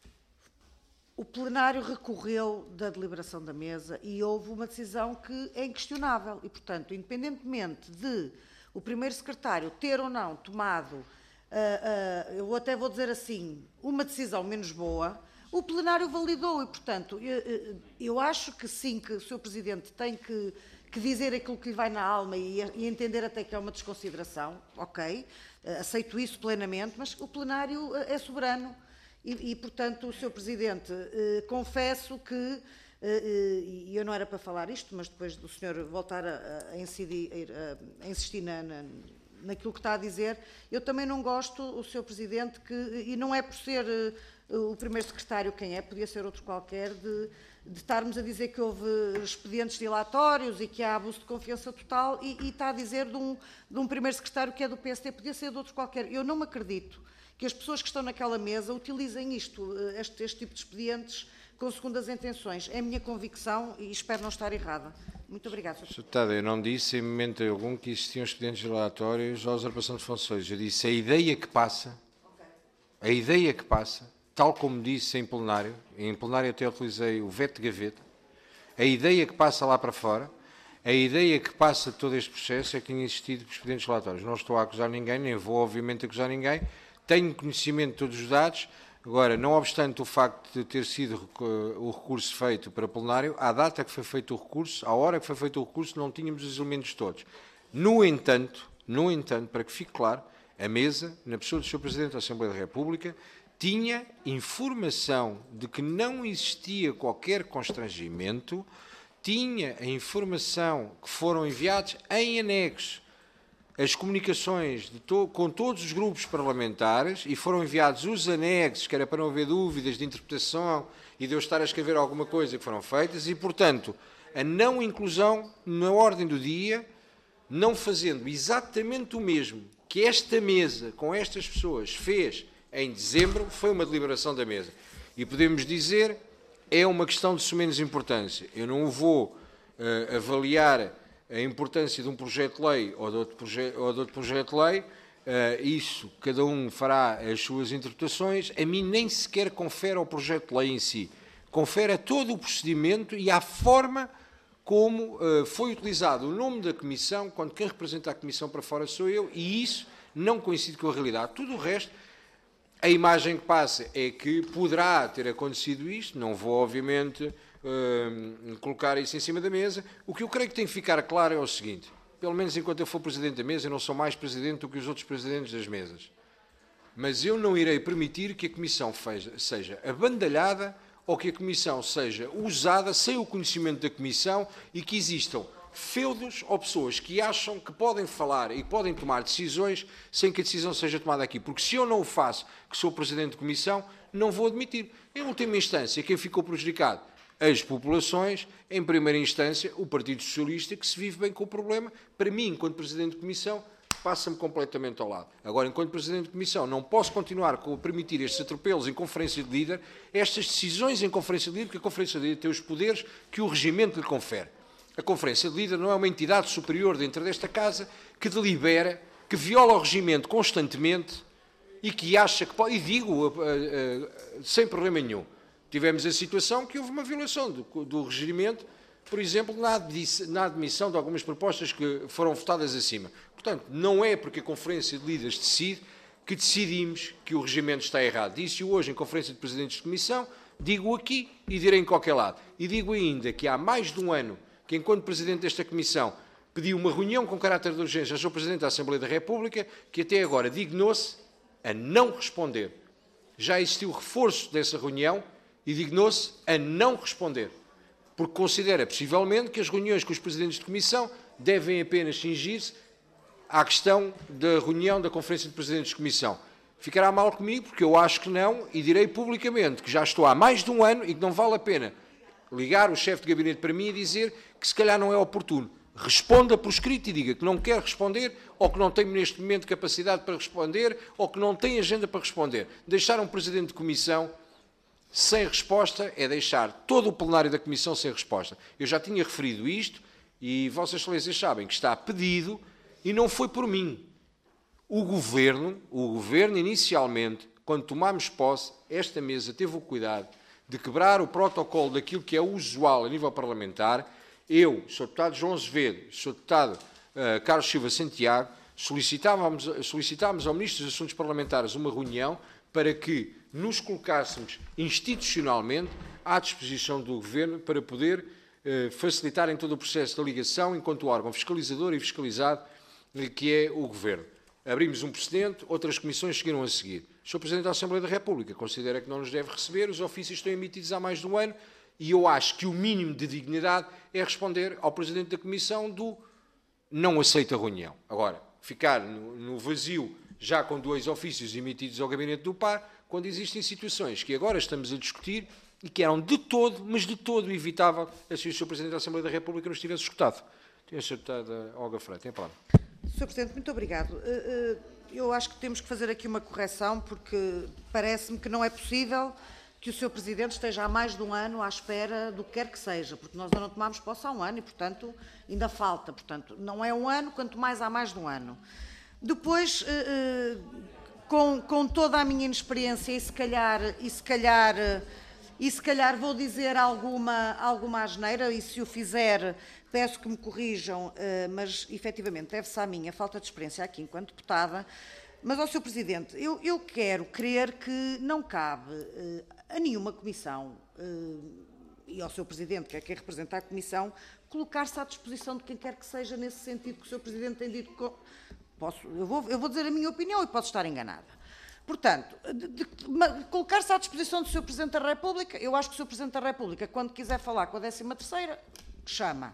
o plenário recorreu da deliberação da mesa e houve uma decisão que é inquestionável e, portanto, independentemente de o primeiro secretário ter ou não tomado, eu até vou dizer assim, uma decisão menos boa, o plenário validou e, portanto, eu acho que sim, que o Sr. Presidente tem que dizer aquilo que lhe vai na alma e entender até que é uma desconsideração, ok, aceito isso plenamente, mas o plenário é soberano e portanto, o Sr. Presidente, confesso que, e eu não era para falar isto, mas depois do senhor voltar a insistir naquilo que está a dizer, eu também não gosto, o Sr. Presidente, e não é por ser o primeiro secretário quem é, podia ser outro qualquer, de estarmos a dizer que houve expedientes dilatórios e que há abuso de confiança total e está a dizer de um primeiro secretário que é do PSD, podia ser de outro qualquer. Eu não me acredito que as pessoas que estão naquela mesa utilizem este tipo de expedientes com segundas intenções. É a minha convicção e espero não estar errada. Muito obrigada, Sr. Deputado, eu não disse em momento algum que existiam expedientes dilatórios à usurpação de funções. Eu disse a ideia que passa, tal como disse em plenário até utilizei o veto de gaveta, a ideia que passa lá para fora, a ideia que passa de todo este processo é que tinha existido expedientes dilatórios. Não estou a acusar ninguém, nem vou obviamente acusar ninguém, tenho conhecimento de todos os dados. Agora, não obstante o facto de ter sido o recurso feito para plenário, à data que foi feito o recurso, à hora que foi feito o recurso, não tínhamos os elementos todos. No entanto, para que fique claro, a mesa, na pessoa do Sr. Presidente da Assembleia da República, tinha informação de que não existia qualquer constrangimento, tinha a informação que foram enviados em anexo as comunicações com todos os grupos parlamentares e foram enviados os anexos, que era para não haver dúvidas de interpretação e de eu estar a escrever alguma coisa que foram feitas e, portanto, a não inclusão na ordem do dia, não fazendo exatamente o mesmo que esta mesa, com estas pessoas, fez em dezembro, foi uma deliberação da mesa. E podemos dizer, é uma questão de sumenos importância. Eu não vou avaliar a importância de um projeto de lei ou de outro projeto de lei, isso cada um fará as suas interpretações, a mim nem sequer confere ao projeto de lei em si, confere a todo o procedimento e à forma como foi utilizado o nome da Comissão, quando quem representa a Comissão para fora sou eu, e isso não coincide com a realidade. Tudo o resto, a imagem que passa é que poderá ter acontecido isto, não vou obviamente colocar isso em cima da mesa. O que eu creio que tem que ficar claro é o seguinte, pelo menos enquanto eu for Presidente da mesa, eu não sou mais Presidente do que os outros Presidentes das mesas. Mas eu não irei permitir que a Comissão seja abandalhada ou que a Comissão seja usada sem o conhecimento da Comissão e que existam feudos ou pessoas que acham que podem falar e podem tomar decisões sem que a decisão seja tomada aqui. Porque se eu não o faço, que sou Presidente de Comissão, não vou admitir. Em última instância, quem ficou prejudicado? As populações, em primeira instância, o Partido Socialista, que se vive bem com o problema. Para mim, enquanto Presidente de Comissão, passa-me completamente ao lado. Agora, enquanto Presidente de Comissão, não posso continuar a permitir estes atropelos em Conferência de Líder, estas decisões em Conferência de Líder, porque a Conferência de Líder tem os poderes que o regimento lhe confere. A Conferência de Líder não é uma entidade superior dentro desta Casa que delibera, que viola o regimento constantemente e que acha que pode, e digo sem problema nenhum, tivemos a situação que houve uma violação do regimento, por exemplo, na admissão de algumas propostas que foram votadas acima. Portanto, não é porque a Conferência de Líderes decide que decidimos que o regimento está errado. Disse-o hoje em Conferência de Presidentes de Comissão, digo aqui e direi em qualquer lado. E digo ainda que há mais de um ano que, enquanto Presidente desta Comissão, pedi uma reunião com caráter de urgência ao Sr. Presidente da Assembleia da República, que até agora dignou-se a não responder. Já existiu reforço dessa reunião e dignou-se a não responder. Porque considera, possivelmente, que as reuniões com os Presidentes de Comissão devem apenas cingir-se à questão da reunião da Conferência de Presidentes de Comissão. Ficará mal comigo, porque eu acho que não, e direi publicamente que já estou há mais de um ano e que não vale a pena ligar o chefe de gabinete para mim e dizer que se calhar não é oportuno. Responda por escrito e diga que não quer responder, ou que não tem neste momento capacidade para responder, ou que não tem agenda para responder. Deixar um Presidente de Comissão sem resposta é deixar todo o plenário da Comissão sem resposta. Eu já tinha referido isto e Vossas Excelências sabem que está pedido e não foi por mim. O Governo inicialmente, quando tomámos posse, esta mesa teve o cuidado de quebrar o protocolo daquilo que é usual a nível parlamentar. Eu, Sr. Deputado João Azevedo, Sr. Deputado Carlos Silva Santiago, solicitávamos ao Ministro dos Assuntos Parlamentares uma reunião para que nos colocássemos institucionalmente à disposição do Governo para poder facilitar em todo o processo da ligação enquanto órgão fiscalizador e fiscalizado que é o Governo. Abrimos um precedente, outras comissões seguiram a seguir. O Sr. Presidente da Assembleia da República considera que não nos deve receber, os ofícios estão emitidos há mais de um ano e eu acho que o mínimo de dignidade é responder ao Presidente da Comissão do não aceita a reunião. Agora, ficar no vazio já com 2 ofícios emitidos ao Gabinete do Par, quando existem situações que agora estamos a discutir e que eram de todo, mas de todo evitável se o Sr. Presidente da Assembleia da República nos tivesse escutado. Tenho a Sra. Olga Freire, tem a palavra. Sr. Presidente, muito obrigado. Eu acho que temos que fazer aqui uma correção, porque parece-me que não é possível que o Sr. Presidente esteja há mais de um ano à espera do que quer que seja, porque nós ainda não tomámos posse há um ano e, portanto, ainda falta. Portanto, não é um ano, quanto mais há mais de um ano. Depois, com toda a minha inexperiência e se calhar vou dizer alguma asneira, e se o fizer peço que me corrijam, mas efetivamente deve-se à minha falta de experiência aqui enquanto deputada. Mas ao Sr. Presidente, eu quero crer que não cabe a nenhuma comissão e ao Sr. Presidente, que é quem representa a comissão, colocar-se à disposição de quem quer que seja nesse sentido que o Sr. Presidente tem dito. Eu vou dizer a minha opinião e posso estar enganada. Portanto, colocar-se à disposição do Sr. Presidente da República, eu acho que o Sr. Presidente da República, quando quiser falar com a 13ª, chama.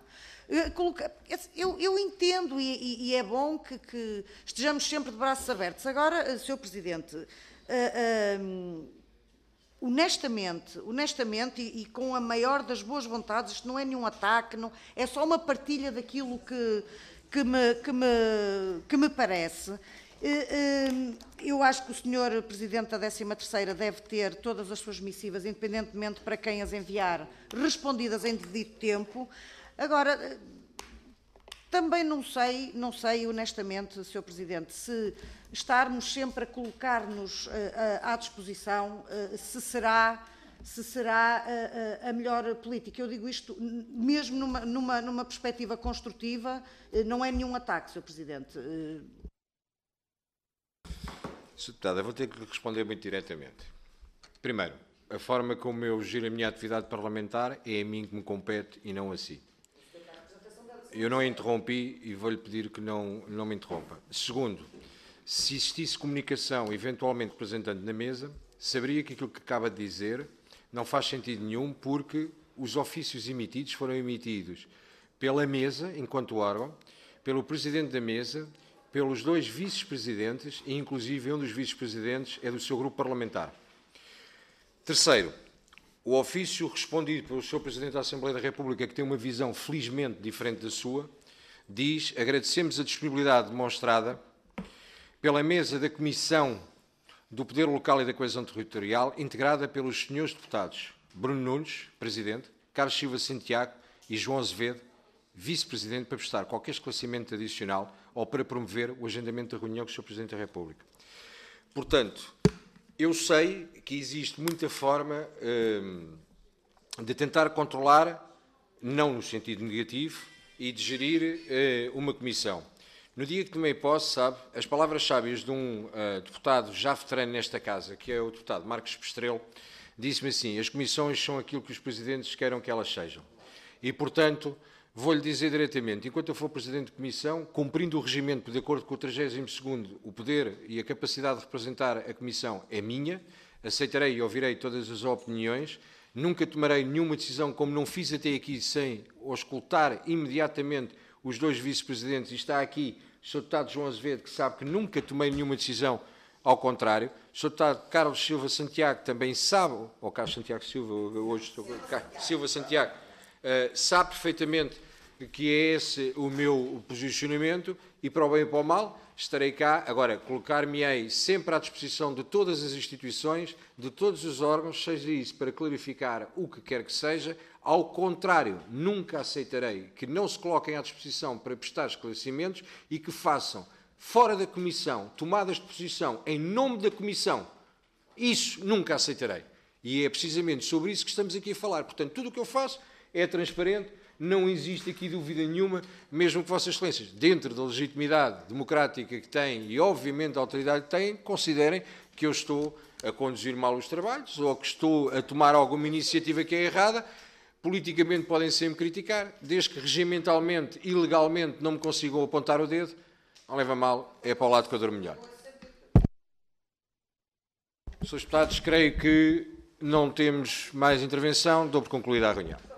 Eu entendo e é bom que estejamos sempre de braços abertos. Agora, Sr. Presidente, honestamente e com a maior das boas vontades, isto não é nenhum ataque, não, é só uma partilha daquilo que me parece. Eu acho que o Sr. Presidente da 13ª deve ter todas as suas missivas, independentemente para quem as enviar, respondidas em devido tempo. Agora, também não sei honestamente, Sr. Presidente, se estarmos sempre a colocar-nos à disposição, se será a melhor política. Eu digo isto mesmo numa perspectiva construtiva, não é nenhum ataque, Sr. Presidente. Sr. Deputada, vou ter que responder muito diretamente. Primeiro, a forma como eu giro a minha atividade parlamentar é a mim que me compete e não a si. Eu não a interrompi e vou-lhe pedir que não me interrompa. Segundo, se existisse comunicação eventualmente representante na mesa, saberia que aquilo que acaba de dizer não faz sentido nenhum, porque os ofícios emitidos foram emitidos pela mesa, enquanto órgão, pelo presidente da mesa, pelos 2 vice-presidentes e, inclusive, um dos vice-presidentes é do seu grupo parlamentar. Terceiro, o ofício respondido pelo Sr. Presidente da Assembleia da República, que tem uma visão felizmente diferente da sua, diz: agradecemos a disponibilidade demonstrada pela mesa da Comissão do Poder Local e da Coesão Territorial, integrada pelos senhores deputados Bruno Nunes, Presidente, Carlos Silva Santiago e João Azevedo, Vice-Presidente, para prestar qualquer esclarecimento adicional ou para promover o agendamento da reunião com o Sr. Presidente da República. Portanto, eu sei que existe muita forma de tentar controlar, não no sentido negativo, e de gerir uma comissão. No dia que tomei posse, sabe, as palavras sábias de um deputado já veterano nesta casa, que é o deputado Marcos Pestrelo, disse-me assim: as comissões são aquilo que os presidentes queiram que elas sejam. E, portanto, vou-lhe dizer diretamente, enquanto eu for presidente de comissão, cumprindo o regimento de acordo com o 32º, o poder e a capacidade de representar a comissão é minha, aceitarei e ouvirei todas as opiniões, nunca tomarei nenhuma decisão, como não fiz até aqui, sem auscultar imediatamente os 2 vice-presidentes, e está aqui o Sr. Deputado João Azevedo, que sabe que nunca tomei nenhuma decisão, ao contrário. O Sr. Deputado Carlos Silva Santiago também sabe, ou Carlos Santiago Silva, hoje estou Silva Santiago, sabe perfeitamente que é esse o meu posicionamento, e para o bem e para o mal estarei cá. Agora, colocar-me-ei sempre à disposição de todas as instituições, de todos os órgãos, seja isso para clarificar o que quer que seja. Ao contrário, nunca aceitarei que não se coloquem à disposição para prestar esclarecimentos e que façam, fora da Comissão, tomadas de posição em nome da Comissão. Isso nunca aceitarei. E é precisamente sobre isso que estamos aqui a falar. Portanto, tudo o que eu faço é transparente. Não existe aqui dúvida nenhuma, mesmo que Vossas Excelências, dentro da legitimidade democrática que têm e, obviamente, a autoridade que têm, considerem que eu estou a conduzir mal os trabalhos ou que estou a tomar alguma iniciativa que é errada. Politicamente podem sempre criticar, desde que regimentalmente e legalmente não me consigam apontar o dedo, não leva mal, é para o lado que eu durmo melhor. Senhores deputados, creio que não temos mais intervenção, dou por concluída a reunião.